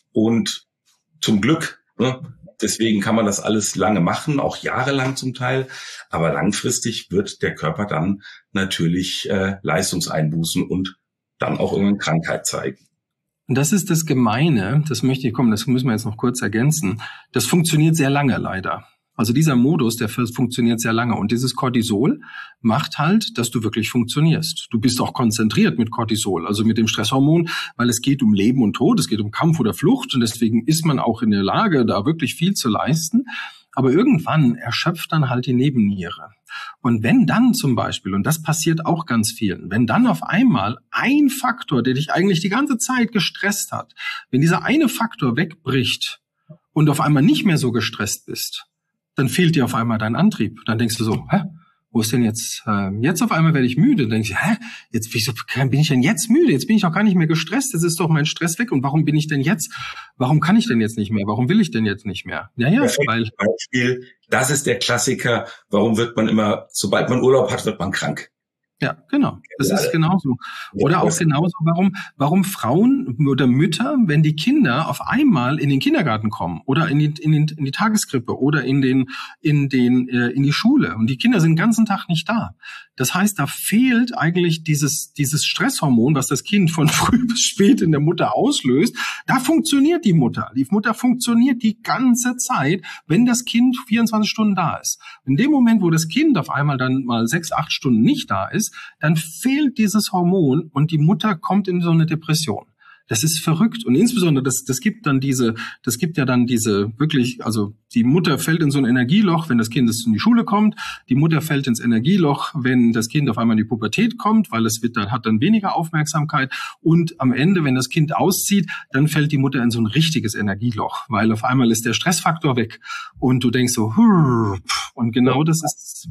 und zum Glück, ne, deswegen kann man das alles lange machen, auch jahrelang zum Teil, aber langfristig wird der Körper dann natürlich äh, Leistungseinbußen und dann auch irgendwann Krankheit zeigen. Und das ist das Gemeine, das möchte ich kommen, das müssen wir jetzt noch kurz ergänzen. Das funktioniert sehr lange leider. Also dieser Modus, der funktioniert sehr lange. Und dieses Cortisol macht halt, dass du wirklich funktionierst. Du bist auch konzentriert mit Cortisol, also mit dem Stresshormon, weil es geht um Leben und Tod, es geht um Kampf oder Flucht. Und deswegen ist man auch in der Lage, da wirklich viel zu leisten. Aber irgendwann erschöpft dann halt die Nebenniere. Und wenn dann zum Beispiel, und das passiert auch ganz vielen, wenn dann auf einmal ein Faktor, der dich eigentlich die ganze Zeit gestresst hat, wenn dieser eine Faktor wegbricht und auf einmal nicht mehr so gestresst bist, dann fehlt dir auf einmal dein Antrieb. Dann denkst du so, hä? Wo ist denn jetzt, äh, jetzt auf einmal werde ich müde. Dann denkst du, hä? Jetzt, wieso bin ich denn jetzt müde? Jetzt bin ich doch gar nicht mehr gestresst. Jetzt ist doch mein Stress weg. Und warum bin ich denn jetzt, warum kann ich denn jetzt nicht mehr? Warum will ich denn jetzt nicht mehr? Ja, ja, weil. Beispiel, das ist der Klassiker. Warum wird man immer, sobald man Urlaub hat, wird man krank? Ja, genau. Das ist genauso. Oder auch genauso, warum, warum Frauen oder Mütter, wenn die Kinder auf einmal in den Kindergarten kommen oder in die, in den, in die Tageskrippe oder in den, in den, äh, in die Schule und die Kinder sind den ganzen Tag nicht da. Das heißt, da fehlt eigentlich dieses, dieses Stresshormon, was das Kind von früh bis spät in der Mutter auslöst. Da funktioniert die Mutter. Die Mutter funktioniert die ganze Zeit, wenn das Kind vierundzwanzig Stunden da ist. In dem Moment, wo das Kind auf einmal dann mal sechs, acht Stunden nicht da ist, dann fehlt dieses Hormon und die Mutter kommt in so eine Depression. Das ist verrückt. Und insbesondere, das, das gibt dann diese, das gibt ja dann diese wirklich, also die Mutter fällt in so ein Energieloch, wenn das Kind in die Schule kommt. Die Mutter fällt ins Energieloch, wenn das Kind auf einmal in die Pubertät kommt, weil es wird dann, hat dann weniger Aufmerksamkeit. Und am Ende, wenn das Kind auszieht, dann fällt die Mutter in so ein richtiges Energieloch, weil auf einmal ist der Stressfaktor weg. Und du denkst so, und genau das ist,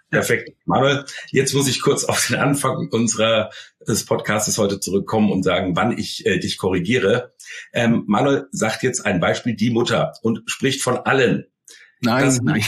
Perfekt. Manuel, jetzt muss ich kurz auf den Anfang unserer des Podcasts heute zurückkommen und sagen, wann ich äh, dich korrigiere. Ähm, Manuel sagt jetzt ein Beispiel, die Mutter, und spricht von allen. Nein, das, nein.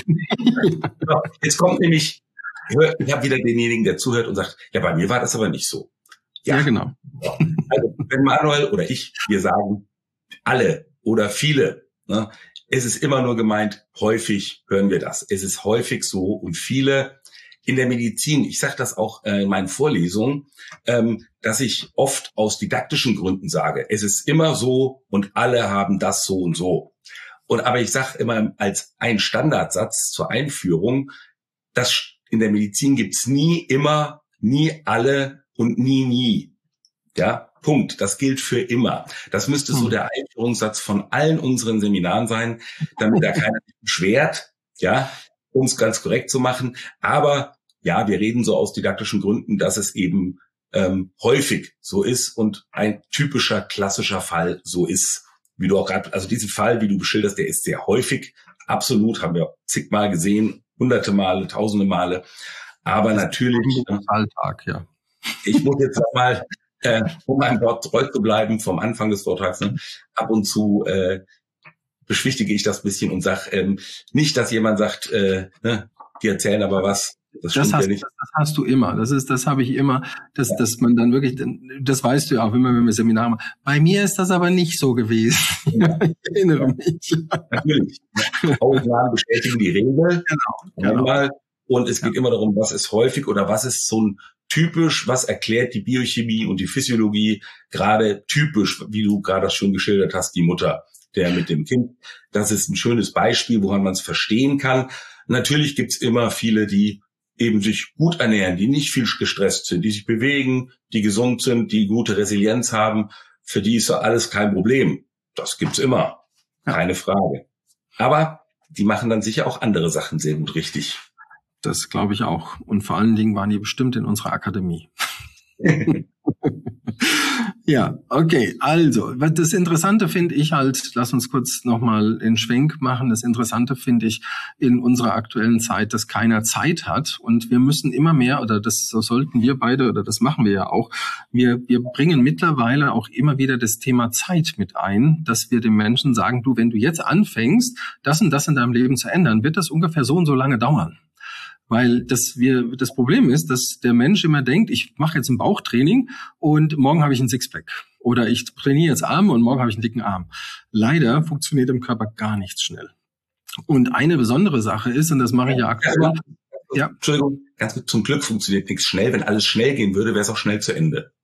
Jetzt kommt nämlich, ich habe wieder denjenigen, der zuhört und sagt, ja, bei mir war das aber nicht so. Ja, ja genau. Also, wenn Manuel oder ich, wir sagen, alle oder viele, ne, es ist immer nur gemeint, häufig hören wir das. Es ist häufig so und viele in der Medizin, ich sage das auch in meinen Vorlesungen, ähm, dass ich oft aus didaktischen Gründen sage, es ist immer so und alle haben das so und so. Und aber ich sage immer als ein Standardsatz zur Einführung, dass in der Medizin gibt's nie immer, nie alle und nie nie. Ja, Punkt. Das gilt für immer. Das müsste so der Einführungssatz von allen unseren Seminaren sein, damit da keiner sich beschwert, ja, um es ganz korrekt zu machen. Aber ja, wir reden so aus didaktischen Gründen, dass es eben ähm, häufig so ist und ein typischer, klassischer Fall so ist. Wie du auch gerade, also diesen Fall, wie du beschilderst, der ist sehr häufig. Absolut, haben wir zigmal gesehen, hunderte Male, tausende Male. Aber natürlich. Alltag, ja. Ich muss jetzt nochmal, äh, um meinem Wort treu zu bleiben, vom Anfang des Vortrags, ne, ab und zu äh, beschwichtige ich das ein bisschen und sage ähm, nicht, dass jemand sagt, äh, ne, die erzählen aber was. Das, das, hast, ja nicht. das, das hast du immer. Das ist, das habe ich immer, dass, ja. dass man dann wirklich, das weißt du ja auch immer, wenn wir Seminare machen. Bei mir ist das aber nicht so gewesen. Ja. Ich erinnere mich. Natürlich. Ausnahmen bestätigen die Regel. Genau. genau. Und es geht ja. immer darum, was ist häufig oder was ist so ein typisch, was erklärt die Biochemie und die Physiologie gerade typisch, wie du gerade schon geschildert hast, die Mutter, der mit dem Kind. Das ist ein schönes Beispiel, woran man es verstehen kann. Natürlich gibt's immer viele, die eben sich gut ernähren, die nicht viel gestresst sind, die sich bewegen, die gesund sind, die gute Resilienz haben. Für die ist so alles kein Problem. Das gibt's immer. Keine Frage. Aber die machen dann sicher auch andere Sachen sehr gut richtig. Das glaube ich auch. Und vor allen Dingen waren die bestimmt in unserer Akademie. Ja, okay. Also, das Interessante finde ich halt, lass uns kurz nochmal den Schwenk machen. Das Interessante finde ich in unserer aktuellen Zeit, dass keiner Zeit hat. Und wir müssen immer mehr, oder das so sollten wir beide, oder das machen wir ja auch, wir, wir bringen mittlerweile auch immer wieder das Thema Zeit mit ein, dass wir den Menschen sagen, du, wenn du jetzt anfängst, das und das in deinem Leben zu ändern, wird das ungefähr so und so lange dauern. Weil das wir das Problem ist, dass der Mensch immer denkt, ich mache jetzt ein Bauchtraining und morgen habe ich ein Sixpack. Oder ich trainiere jetzt Arme und morgen habe ich einen dicken Arm. Leider funktioniert im Körper gar nichts schnell. Und eine besondere Sache ist, und das mache ich ja aktuell. Ja. Entschuldigung, ganz gut, zum Glück funktioniert nichts schnell. Wenn alles schnell gehen würde, wäre es auch schnell zu Ende.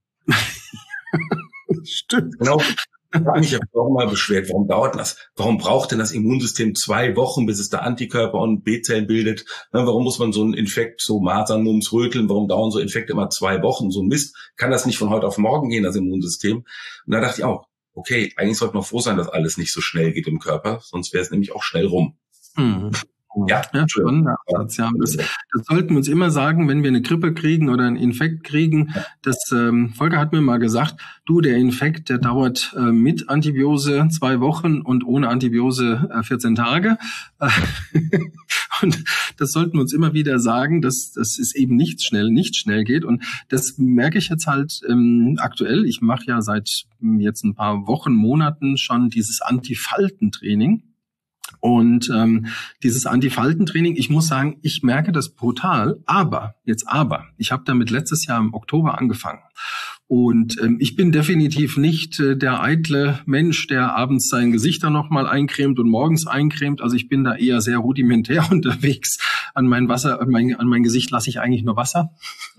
Stimmt. Genau. Ich habe mich auch mal beschwert, warum dauert das? Warum braucht denn das Immunsystem zwei Wochen, bis es da Antikörper und B-Zellen bildet? Warum muss man so einen Infekt, so Masern, Mumps, Röteln, warum dauern so Infekte immer zwei Wochen? So ein Mist, kann das nicht von heute auf morgen gehen, das Immunsystem? Und da dachte ich auch, okay, eigentlich sollte man froh sein, dass alles nicht so schnell geht im Körper, sonst wäre es nämlich auch schnell rum. Mhm. Ja, ja, spannender Ansatz. Ja, das, das sollten wir uns immer sagen, wenn wir eine Grippe kriegen oder einen Infekt kriegen. Das ähm, Volker hat mir mal gesagt, du, der Infekt, der dauert äh, mit Antibiose zwei Wochen und ohne Antibiose äh, vierzehn Tage. Und das sollten wir uns immer wieder sagen, dass, dass es eben nicht schnell, nicht schnell geht. Und das merke ich jetzt halt ähm, aktuell. Ich mache ja seit jetzt ein paar Wochen, Monaten schon dieses Antifaltentraining. Und ähm, dieses Antifaltentraining, ich muss sagen, ich merke das brutal, aber, jetzt aber, ich habe damit letztes Jahr im Oktober angefangen. Und ähm, ich bin definitiv nicht äh, der eitle Mensch, der abends sein Gesicht dann nochmal eincremt und morgens eincremt. Also ich bin da eher sehr rudimentär unterwegs. An mein Wasser, an mein, an mein Gesicht lasse ich eigentlich nur Wasser.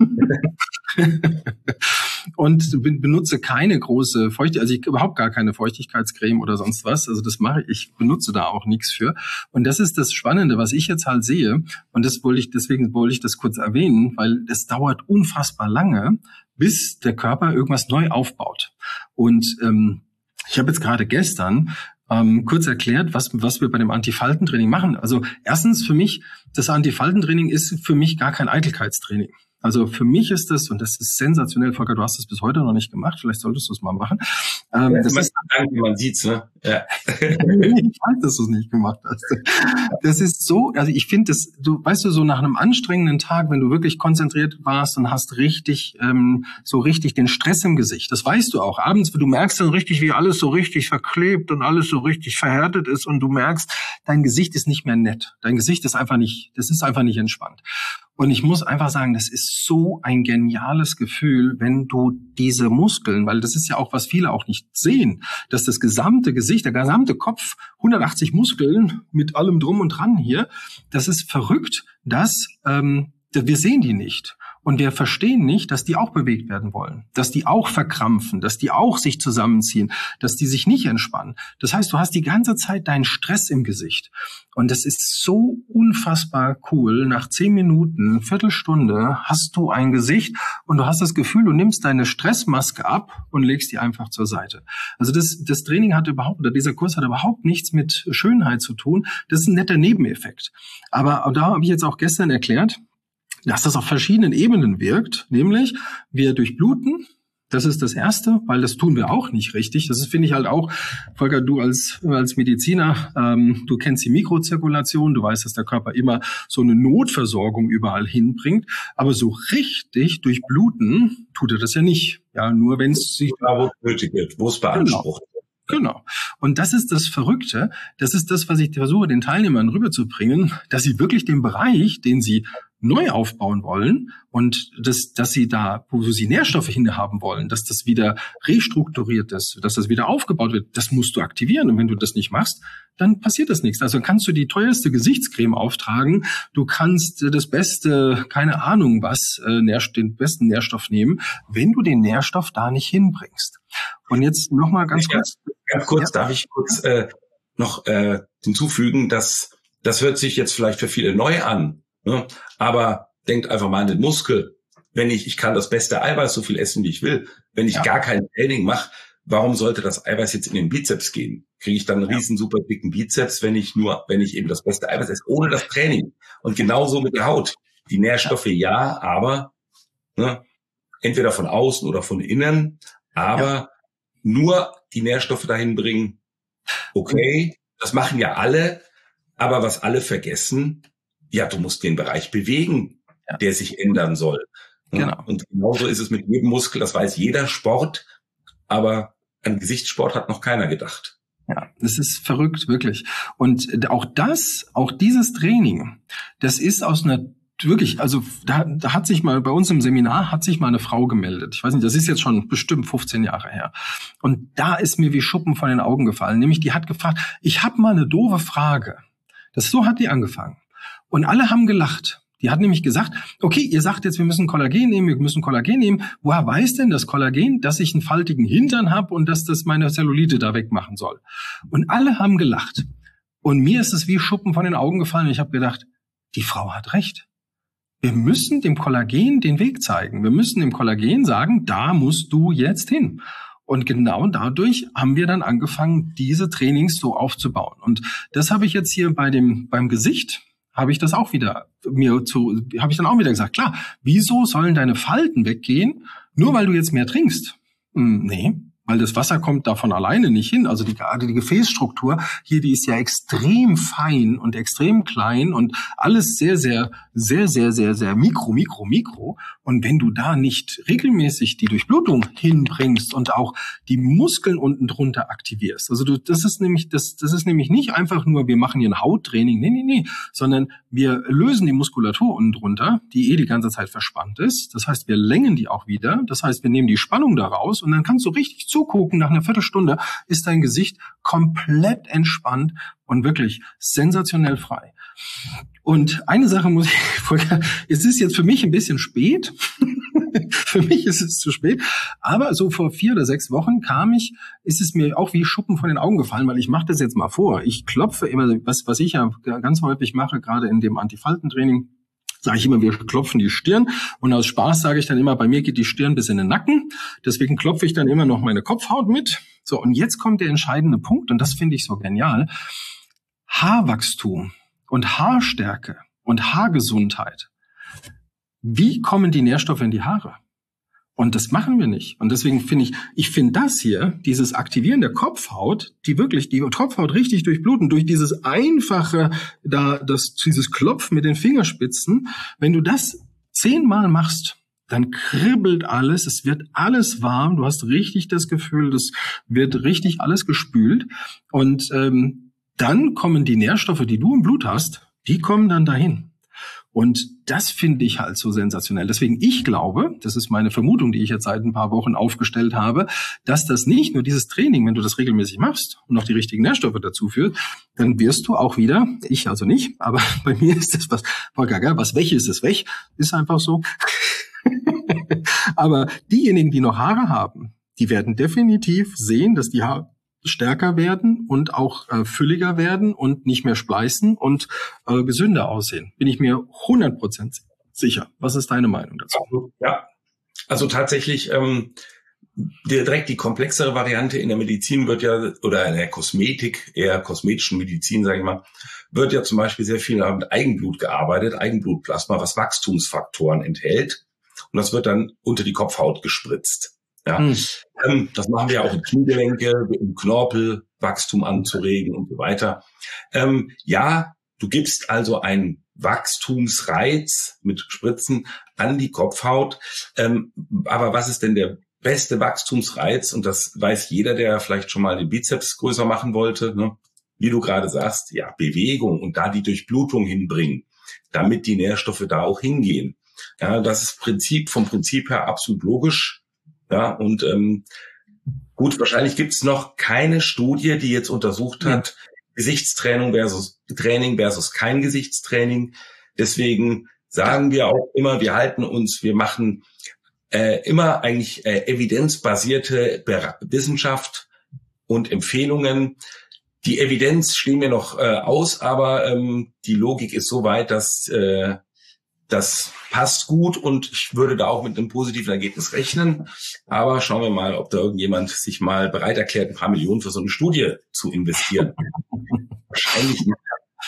Und benutze keine große Feuchtigkeit, also ich überhaupt gar keine Feuchtigkeitscreme oder sonst was. Also das mache ich, ich benutze da auch nichts für. Und das ist das Spannende, was ich jetzt halt sehe. Und das wollte ich, deswegen wollte ich das kurz erwähnen, weil es dauert unfassbar lange, bis der Körper irgendwas neu aufbaut. Und ähm, ich habe jetzt gerade gestern ähm, kurz erklärt, was, was wir bei dem Antifaltentraining machen. Also erstens für mich, das Antifaltentraining ist für mich gar kein Eitelkeitstraining. Also für mich ist das, und das ist sensationell, Volker, du hast es bis heute noch nicht gemacht, vielleicht solltest du es mal machen. Ähm, ja, das man, ist, danke, man sieht's, ne? Ja. Ich weiß, dass du es nicht gemacht hast. Das ist so, also ich finde das, du weißt du, so nach einem anstrengenden Tag, wenn du wirklich konzentriert warst und hast richtig, ähm, so richtig den Stress im Gesicht, das weißt du auch. Abends, du merkst dann richtig, wie alles so richtig verklebt und alles so richtig verhärtet ist und du merkst, dein Gesicht ist nicht mehr nett. Dein Gesicht ist einfach nicht, das ist einfach nicht entspannt. Und ich muss einfach sagen, das ist so ein geniales Gefühl, wenn du diese Muskeln, weil das ist ja auch, was viele auch nicht sehen, dass das gesamte Gesicht, der gesamte Kopf, hundertachtzig Muskeln mit allem drum und dran hier, das ist verrückt, dass ähm, wir sehen die nicht. Und wir verstehen nicht, dass die auch bewegt werden wollen, dass die auch verkrampfen, dass die auch sich zusammenziehen, dass die sich nicht entspannen. Das heißt, du hast die ganze Zeit deinen Stress im Gesicht. Und das ist so unfassbar cool. Nach zehn Minuten, Viertelstunde hast du ein Gesicht und du hast das Gefühl, du nimmst deine Stressmaske ab und legst die einfach zur Seite. Also das, das Training hat überhaupt, oder dieser Kurs hat überhaupt nichts mit Schönheit zu tun. Das ist ein netter Nebeneffekt. Aber da habe ich jetzt auch gestern erklärt, dass das auf verschiedenen Ebenen wirkt, nämlich wir durchbluten. Das ist das Erste, weil das tun wir auch nicht richtig. Das ist, finde ich halt auch, Volker, du als als Mediziner, ähm, du kennst die Mikrozirkulation, du weißt, dass der Körper immer so eine Notversorgung überall hinbringt, aber so richtig durchbluten tut er das ja nicht. Ja, nur wenn es sich da wo es nötig wird, wo es beansprucht. Genau. Genau. Und das ist das Verrückte. Das ist das, was ich versuche, den Teilnehmern rüberzubringen, dass sie wirklich den Bereich, den sie neu aufbauen wollen und das, dass sie da, wo sie Nährstoffe hinhaben wollen, dass das wieder restrukturiert ist, dass das wieder aufgebaut wird, das musst du aktivieren. Und wenn du das nicht machst, dann passiert das nichts. Also kannst du die teuerste Gesichtscreme auftragen, du kannst das beste, keine Ahnung was, äh, den besten Nährstoff nehmen, wenn du den Nährstoff da nicht hinbringst. Und jetzt nochmal ganz ja, kurz. Ganz kurz, ja. Darf ich kurz äh, noch äh, hinzufügen, dass das hört sich jetzt vielleicht für viele neu an, ne? Aber denkt einfach mal an den Muskel. Wenn ich, ich kann das beste Eiweiß so viel essen, wie ich will. Wenn ich ja. gar kein Training mache, warum sollte das Eiweiß jetzt in den Bizeps gehen? Kriege ich dann einen riesen super dicken Bizeps, wenn ich nur, wenn ich eben das beste Eiweiß esse, ohne das Training. Und genauso mit der Haut. Die Nährstoffe ja, aber ne, entweder von außen oder von innen, aber ja. nur die Nährstoffe dahin bringen. Okay, das machen ja alle, aber was alle vergessen, ja, du musst den Bereich bewegen, ja. der sich ändern soll. Genau. Und genauso ist es mit jedem Muskel, das weiß jeder Sport, aber an Gesichtssport hat noch keiner gedacht. Ja, das ist verrückt, wirklich. Und auch das, auch dieses Training, das ist aus einer wirklich, also da, da hat sich mal, bei uns im Seminar hat sich mal eine Frau gemeldet. Ich weiß nicht, das ist jetzt schon bestimmt fünfzehn Jahre her. Und da ist mir wie Schuppen von den Augen gefallen. Nämlich, die hat gefragt, ich habe mal eine doofe Frage. Das so hat die angefangen. Und alle haben gelacht. Die hat nämlich gesagt, okay, ihr sagt jetzt, wir müssen Kollagen nehmen, wir müssen Kollagen nehmen. Woher weiß denn das Kollagen, dass ich einen faltigen Hintern habe und dass das meine Zellulite da wegmachen soll? Und alle haben gelacht. Und mir ist es wie Schuppen von den Augen gefallen. Und ich habe gedacht, die Frau hat recht. Wir müssen dem Kollagen den Weg zeigen. Wir müssen dem Kollagen sagen, da musst du jetzt hin. Und genau dadurch haben wir dann angefangen, diese Trainings so aufzubauen. Und das habe ich jetzt hier bei dem beim Gesicht, habe ich das auch wieder mir zu, habe ich dann auch wieder gesagt, klar, wieso sollen deine Falten weggehen, nur weil du jetzt mehr trinkst? Hm, nee. Weil das Wasser kommt davon alleine nicht hin. Also die, die Gefäßstruktur hier, die ist ja extrem fein und extrem klein und alles sehr, sehr, sehr, sehr, sehr, sehr mikro, mikro, mikro. Und wenn du da nicht regelmäßig die Durchblutung hinbringst und auch die Muskeln unten drunter aktivierst, also du, das ist nämlich, das, das ist nämlich nicht einfach nur, wir machen hier ein Hauttraining, nee, nee, nee, sondern wir lösen die Muskulatur unten drunter, die eh die ganze Zeit verspannt ist. Das heißt, wir längen die auch wieder. Das heißt, wir nehmen die Spannung da raus und dann kannst du richtig zu Zugucken, nach einer Viertelstunde ist dein Gesicht komplett entspannt und wirklich sensationell frei. Und eine Sache muss ich, Volker, es ist jetzt für mich ein bisschen spät. Für mich ist es zu spät. Aber so vor vier oder sechs Wochen kam ich, ist es mir auch wie Schuppen von den Augen gefallen, weil ich mache das jetzt mal vor. Ich klopfe immer, was, was ich ja ganz häufig mache, gerade in dem Antifaltentraining, sage ich immer, wir klopfen die Stirn und aus Spaß sage ich dann immer, bei mir geht die Stirn bis in den Nacken, deswegen klopfe ich dann immer noch meine Kopfhaut mit. So, und jetzt kommt der entscheidende Punkt und das finde ich so genial. Haarwachstum und Haarstärke und Haargesundheit, wie kommen die Nährstoffe in die Haare? Und das machen wir nicht. Und deswegen finde ich, ich finde das hier, dieses Aktivieren der Kopfhaut, die wirklich die Kopfhaut richtig durchbluten, durch dieses einfache, da, das, dieses Klopfen mit den Fingerspitzen, wenn du das zehnmal machst, dann kribbelt alles, es wird alles warm, du hast richtig das Gefühl, das wird richtig alles gespült. Und ähm, dann kommen die Nährstoffe, die du im Blut hast, die kommen dann dahin. Und das finde ich halt so sensationell. Deswegen, ich glaube, das ist meine Vermutung, die ich jetzt seit ein paar Wochen aufgestellt habe, dass das nicht nur dieses Training, wenn du das regelmäßig machst und noch die richtigen Nährstoffe dazu führt, dann wirst du auch wieder, ich also nicht, aber bei mir ist das was, Volker, gell, was weg ist, ist weg, ist einfach so. Aber diejenigen, die noch Haare haben, die werden definitiv sehen, dass die Haare stärker werden und auch äh, fülliger werden und nicht mehr spleißen und äh, gesünder aussehen. Bin ich mir hundert Prozent sicher. Was ist deine Meinung dazu? Ja, also tatsächlich ähm, direkt die komplexere Variante in der Medizin wird ja, oder in der Kosmetik, eher kosmetischen Medizin, sage ich mal, wird ja zum Beispiel sehr viel mit Eigenblut gearbeitet, Eigenblutplasma, was Wachstumsfaktoren enthält. Und das wird dann unter die Kopfhaut gespritzt. Ja, hm. ähm, das machen wir ja auch in Kniegelenke, im Knorpel, Wachstum anzuregen und so weiter. Ähm, ja, du gibst also einen Wachstumsreiz mit Spritzen an die Kopfhaut. Ähm, aber was ist denn der beste Wachstumsreiz? Und das weiß jeder, der vielleicht schon mal den Bizeps größer machen wollte. Ne? Wie du gerade sagst, ja, Bewegung und da die Durchblutung hinbringen, damit die Nährstoffe da auch hingehen. Ja, das ist Prinzip vom Prinzip her absolut logisch. Ja, und ähm, gut, wahrscheinlich gibt es noch keine Studie, die jetzt untersucht hat, ja. Gesichtstraining versus Training versus kein Gesichtstraining. Deswegen sagen wir auch immer, wir halten uns, wir machen äh, immer eigentlich äh, evidenzbasierte Be- Wissenschaft und Empfehlungen. Die Evidenz stehen wir noch äh, aus, aber ähm, die Logik ist so weit, dass äh, das passt gut und ich würde da auch mit einem positiven Ergebnis rechnen. Aber schauen wir mal, ob da irgendjemand sich mal bereit erklärt, ein paar Millionen für so eine Studie zu investieren. Wahrscheinlich nicht.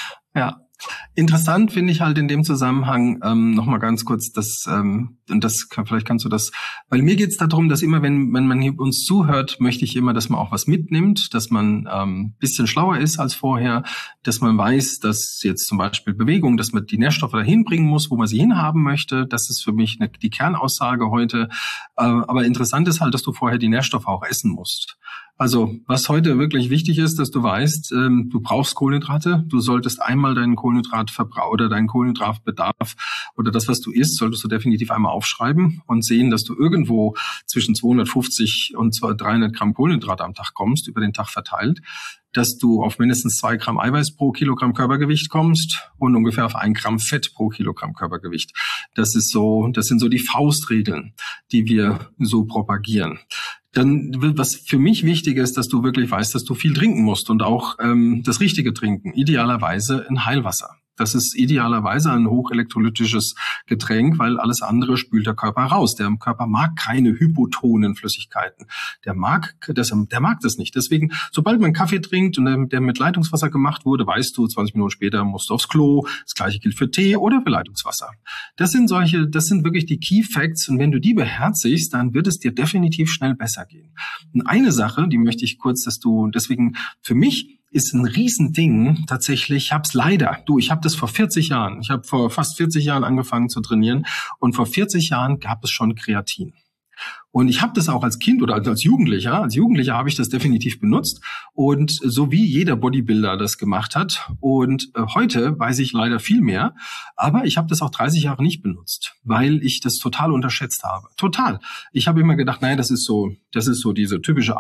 Ja. Interessant finde ich halt in dem Zusammenhang ähm, nochmal ganz kurz, dass ähm, und das kann, vielleicht kannst du das, weil mir geht es darum, dass immer, wenn, wenn man hier uns zuhört, möchte ich immer, dass man auch was mitnimmt, dass man ähm, bisschen schlauer ist als vorher, dass man weiß, dass jetzt zum Beispiel Bewegung, dass man die Nährstoffe dahin bringen muss, wo man sie hinhaben möchte. Das ist für mich eine, die Kernaussage heute. Äh, aber interessant ist halt, dass du vorher die Nährstoffe auch essen musst. Also was heute wirklich wichtig ist, dass du weißt, ähm, du brauchst Kohlenhydrate. Du solltest einmal deinen Kohlenhydratverbrauch oder deinen Kohlenhydratbedarf oder das, was du isst, solltest du definitiv einmal aufschreiben und sehen, dass du irgendwo zwischen zweihundertfünfzig und dreihundert Gramm Kohlenhydrate am Tag kommst, über den Tag verteilt, dass du auf mindestens zwei Gramm Eiweiß pro Kilogramm Körpergewicht kommst und ungefähr auf ein Gramm Fett pro Kilogramm Körpergewicht. Das ist so, das sind so die Faustregeln, die wir so propagieren. Dann, was für mich wichtig ist, dass du wirklich weißt, dass du viel trinken musst und auch ähm, das Richtige trinken. Idealerweise ein Heilwasser. Das ist idealerweise ein hochelektrolytisches Getränk, weil alles andere spült der Körper raus. Der Körper mag keine hypotonen Flüssigkeiten. Der mag das, der mag das nicht. Deswegen, sobald man Kaffee trinkt und der mit Leitungswasser gemacht wurde, weißt du, zwanzig Minuten später musst du aufs Klo. Das Gleiche gilt für Tee oder für Leitungswasser. Das sind solche, das sind wirklich die Key Facts. Und wenn du die beherzigst, dann wird es dir definitiv schnell besser gehen. Und eine Sache, die möchte ich kurz, dass du, deswegen für mich ist ein Riesending tatsächlich, ich habe es leider, du, ich habe das vor vierzig Jahren, ich habe vor fast vierzig Jahren angefangen zu trainieren und vor vierzig Jahren gab es schon Kreatin. Und ich habe das auch als Kind oder als Jugendlicher, als Jugendlicher habe ich das definitiv benutzt und so wie jeder Bodybuilder das gemacht hat. Und äh, heute weiß ich leider viel mehr, aber ich habe das auch dreißig Jahre nicht benutzt, weil ich das total unterschätzt habe. Total. Ich habe immer gedacht, naja, das ist so, das ist so diese typische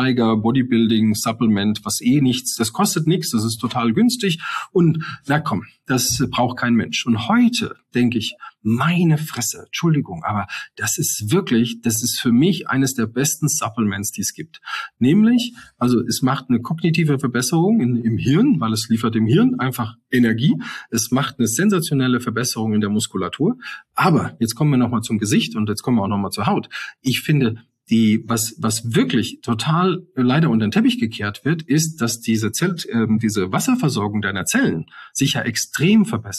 Einsteiger-Bodybuilding-Supplement, was eh nichts, das kostet nichts, das ist total günstig und na komm, das braucht kein Mensch. Und heute denke ich, meine Fresse, Entschuldigung, aber das ist wirklich, das ist für mich eines der besten Supplements, die es gibt. Nämlich, also es macht eine kognitive Verbesserung in, im Hirn, weil es liefert dem Hirn einfach Energie. Es macht eine sensationelle Verbesserung in der Muskulatur. Aber jetzt kommen wir nochmal zum Gesicht und jetzt kommen wir auch nochmal zur Haut. Ich finde, die, was, was wirklich total leider unter den Teppich gekehrt wird, ist, dass diese Zell, äh, diese Wasserversorgung deiner Zellen sich ja extrem verbessert.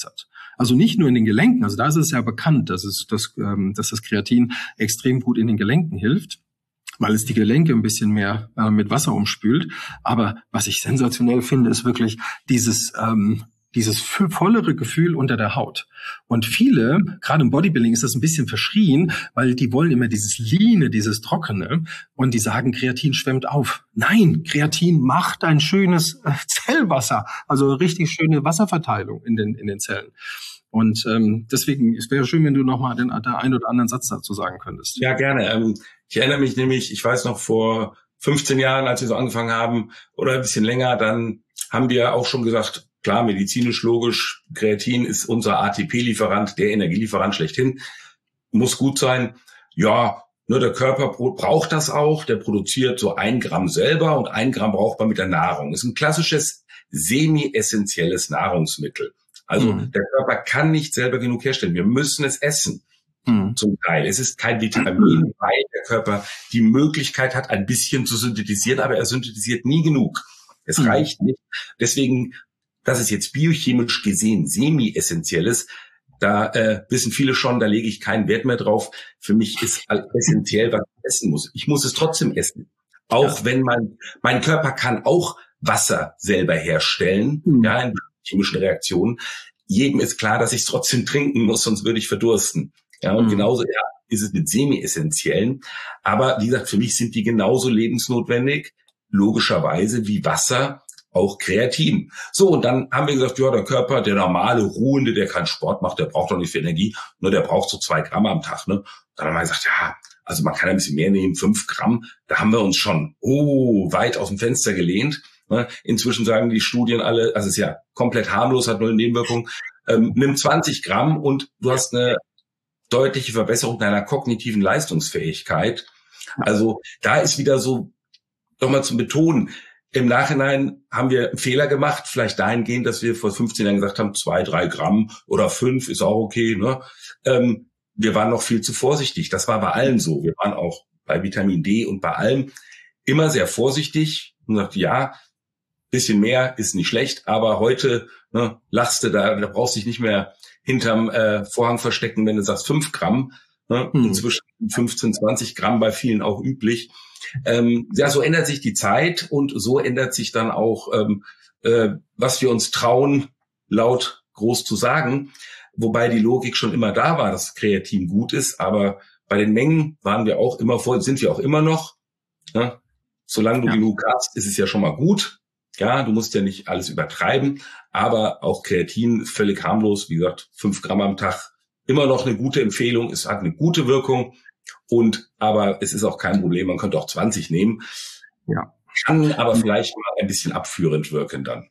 Also nicht nur in den Gelenken, also da ist es ja bekannt, dass es, dass, ähm, dass das Kreatin extrem gut in den Gelenken hilft, weil es die Gelenke ein bisschen mehr äh, mit Wasser umspült. Aber was ich sensationell finde, ist wirklich dieses ähm, dieses vollere Gefühl unter der Haut. Und viele, gerade im Bodybuilding ist das ein bisschen verschrien, weil die wollen immer dieses Leane, dieses Trockene, und die sagen, Kreatin schwemmt auf. Nein, Kreatin macht ein schönes äh, Zellwasser, also richtig schöne Wasserverteilung in den in den Zellen. Und ähm, deswegen, es wäre schön, wenn du nochmal den, den einen oder anderen Satz dazu sagen könntest. Ja, gerne. Ähm, ich erinnere mich nämlich, ich weiß noch, vor fünfzehn Jahren, als wir so angefangen haben, oder ein bisschen länger, dann haben wir auch schon gesagt, klar, medizinisch, logisch, Kreatin ist unser A T P-Lieferant, der Energielieferant schlechthin, muss gut sein. Ja, nur der Körper braucht das auch, der produziert so ein Gramm selber und ein Gramm braucht man mit der Nahrung. Ist ein klassisches semi-essentielles Nahrungsmittel. Also mhm. der Körper kann nicht selber genug herstellen, wir müssen es essen. Mhm. Zum Teil. Es ist kein Vitamin, weil der Körper die Möglichkeit hat, ein bisschen zu synthetisieren, aber er synthetisiert nie genug. Es mhm. reicht nicht. Deswegen, das ist jetzt biochemisch gesehen semi-essentielles. Da äh, wissen viele schon, da lege ich keinen Wert mehr drauf. Für mich ist essentiell, was ich essen muss. Ich muss es trotzdem essen. Auch ja. wenn man, mein Körper kann auch Wasser selber herstellen, mhm. ja, in chemischen Reaktionen. Jedem ist klar, dass ich es trotzdem trinken muss, sonst würde ich verdursten. Ja, und mhm. genauso ja, ist es mit semi-essentiellen. Aber wie gesagt, für mich sind die genauso lebensnotwendig, logischerweise wie Wasser, auch Kreatin. So, und dann haben wir gesagt, ja, der Körper, der normale Ruhende, der keinen Sport macht, der braucht doch nicht viel Energie, nur der braucht so zwei Gramm am Tag. Ne? Dann haben wir gesagt, ja, also man kann ein bisschen mehr nehmen, fünf Gramm. Da haben wir uns schon oh weit aus dem Fenster gelehnt. Ne? Inzwischen sagen die Studien alle, also es ist ja komplett harmlos, hat null Nebenwirkungen. Ähm, nimm zwanzig Gramm und du hast eine deutliche Verbesserung deiner kognitiven Leistungsfähigkeit. Also da ist wieder so, nochmal zum Betonen, im Nachhinein haben wir einen Fehler gemacht, vielleicht dahingehend, dass wir vor fünfzehn Jahren gesagt haben, zwei, drei Gramm oder fünf ist auch okay. Ne? Ähm, wir waren noch viel zu vorsichtig. Das war bei allen so. Wir waren auch bei Vitamin D und bei allem immer sehr vorsichtig und sagten, ja, bisschen mehr ist nicht schlecht, aber heute ne, lachst du da, da brauchst du dich nicht mehr hinterm äh, Vorhang verstecken, wenn du sagst fünf Gramm. Ne? Hm. Inzwischen fünfzehn, zwanzig Gramm bei vielen auch üblich. Ähm, ja, so ändert sich die Zeit und so ändert sich dann auch, ähm, äh, was wir uns trauen, laut groß zu sagen. Wobei die Logik schon immer da war, dass Kreatin gut ist, aber bei den Mengen waren wir auch immer voll, sind wir auch immer noch. Ne? Solange du ja. genug hast, ist es ja schon mal gut. Ja, du musst ja nicht alles übertreiben, aber auch Kreatin völlig harmlos. Wie gesagt, fünf Gramm am Tag, immer noch eine gute Empfehlung. Es hat eine gute Wirkung und, aber es ist auch kein Problem. Man könnte auch zwanzig nehmen. Ja. Kann aber vielleicht mal ein bisschen abführend wirken dann.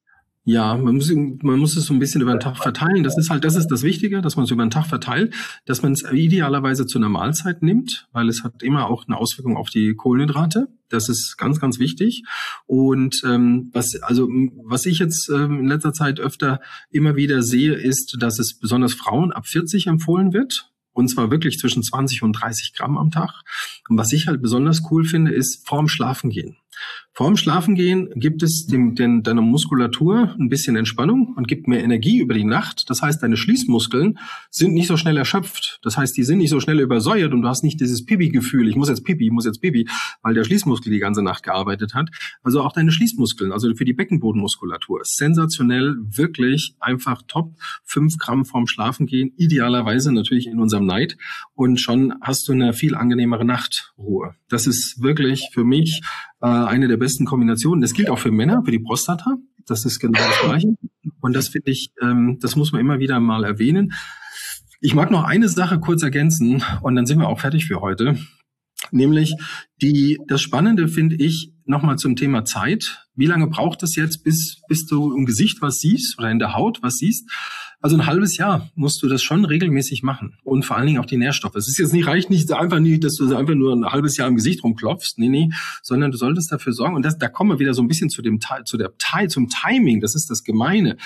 Ja, man muss, man muss es so ein bisschen über den Tag verteilen. Das ist halt, das ist das Wichtige, dass man es über den Tag verteilt, dass man es idealerweise zu einer Mahlzeit nimmt, weil es hat immer auch eine Auswirkung auf die Kohlenhydrate. Das ist ganz, ganz wichtig. Und ähm, was, also was ich jetzt ähm, in letzter Zeit öfter immer wieder sehe, ist, dass es besonders Frauen ab vierzig empfohlen wird. Und zwar wirklich zwischen zwanzig und dreißig Gramm am Tag. Und was ich halt besonders cool finde, ist vorm Schlafengehen. Vorm Schlafengehen gibt es dem, den, deiner Muskulatur ein bisschen Entspannung und gibt mehr Energie über die Nacht. Das heißt, deine Schließmuskeln sind nicht so schnell erschöpft. Das heißt, die sind nicht so schnell übersäuert und du hast nicht dieses Pipi-Gefühl, ich muss jetzt Pipi, ich muss jetzt Pipi, weil der Schließmuskel die ganze Nacht gearbeitet hat. Also auch deine Schließmuskeln, also für die Beckenbodenmuskulatur. Sensationell, wirklich einfach top. Fünf Gramm vorm Schlafengehen, idealerweise natürlich in unserem Night. Und schon hast du eine viel angenehmere Nachtruhe. Das ist wirklich für mich äh, eine der besten Kombinationen. Das gilt auch für Männer, für die Prostata. Das ist genau das Gleiche. Und das finde ich, ähm, das muss man immer wieder mal erwähnen. Ich mag noch eine Sache kurz ergänzen und dann sind wir auch fertig für heute. Nämlich die, das Spannende finde ich nochmal zum Thema Zeit. Wie lange braucht es jetzt, bis, bis du im Gesicht was siehst oder in der Haut was siehst? Also ein halbes Jahr musst du das schon regelmäßig machen. Und vor allen Dingen auch die Nährstoffe. Es ist jetzt nicht, reicht nicht einfach nicht, dass du einfach nur ein halbes Jahr im Gesicht rumklopfst. Nee, nee. Sondern du solltest dafür sorgen. Und das, da kommen wir wieder so ein bisschen zu dem, zu der, zum Timing. Das ist das Gemeine.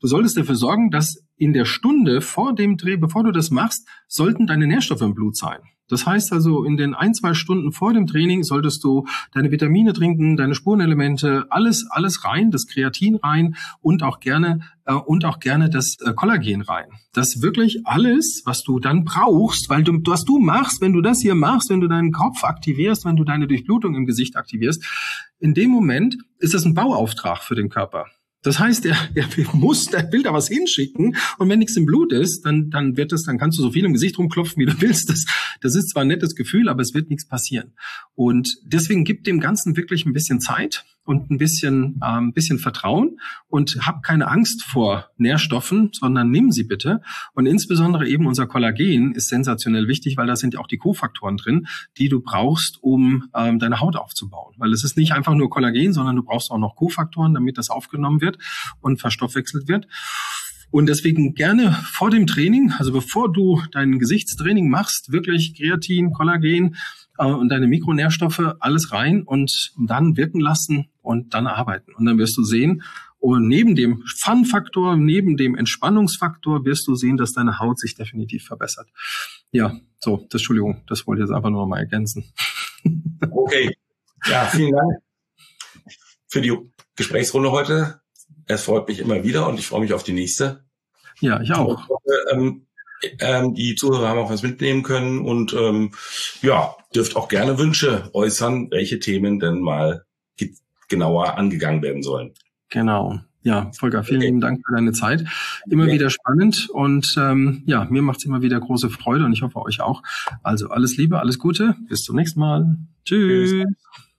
Du solltest dafür sorgen, dass in der Stunde vor dem Dreh, bevor du das machst, sollten deine Nährstoffe im Blut sein. Das heißt also, in den ein, zwei Stunden vor dem Training solltest du deine Vitamine trinken, deine Spurenelemente, alles, alles rein, das Kreatin rein und auch gerne, äh, und auch gerne das äh, Kollagen rein. Das ist wirklich alles, was du dann brauchst, weil du, was du machst, wenn du das hier machst, wenn du deinen Kopf aktivierst, wenn du deine Durchblutung im Gesicht aktivierst, in dem Moment ist das ein Bauauftrag für den Körper. Das heißt, er, er muss, er will da was hinschicken und wenn nichts im Blut ist, dann, dann wird es, dann kannst du so viel im Gesicht rumklopfen, wie du willst. Das, das ist zwar ein nettes Gefühl, aber es wird nichts passieren. Und deswegen gib dem Ganzen wirklich ein bisschen Zeit und ein bisschen, äh, ein bisschen Vertrauen und hab keine Angst vor Nährstoffen, sondern nimm sie bitte. Und insbesondere eben unser Kollagen ist sensationell wichtig, weil da sind ja auch die Kofaktoren drin, die du brauchst, um ähm, deine Haut aufzubauen. Weil es ist nicht einfach nur Kollagen, sondern du brauchst auch noch Kofaktoren, damit das aufgenommen wird und verstoffwechselt wird. Und deswegen gerne vor dem Training, also bevor du dein Gesichtstraining machst, wirklich Kreatin, Kollagen äh, und deine Mikronährstoffe, alles rein und dann wirken lassen und dann arbeiten. Und dann wirst du sehen, und neben dem Fun-Faktor, neben dem Entspannungsfaktor wirst du sehen, dass deine Haut sich definitiv verbessert. Ja, so, das, Entschuldigung, das wollte ich jetzt einfach nur mal ergänzen. Okay, ja, vielen Dank für die Gesprächsrunde heute. Es freut mich immer wieder und ich freue mich auf die nächste. Ja, ich auch. Ich hoffe, ähm, ähm, die Zuhörer haben auch was mitnehmen können und ähm, ja, dürft auch gerne Wünsche äußern, welche Themen denn mal ge- genauer angegangen werden sollen. Genau. Ja, Volker, vielen okay. lieben Dank für deine Zeit. Immer ja. wieder spannend und ähm, ja, mir macht es immer wieder große Freude und ich hoffe euch auch. Also alles Liebe, alles Gute, bis zum nächsten Mal. Tschüss. Tschüss.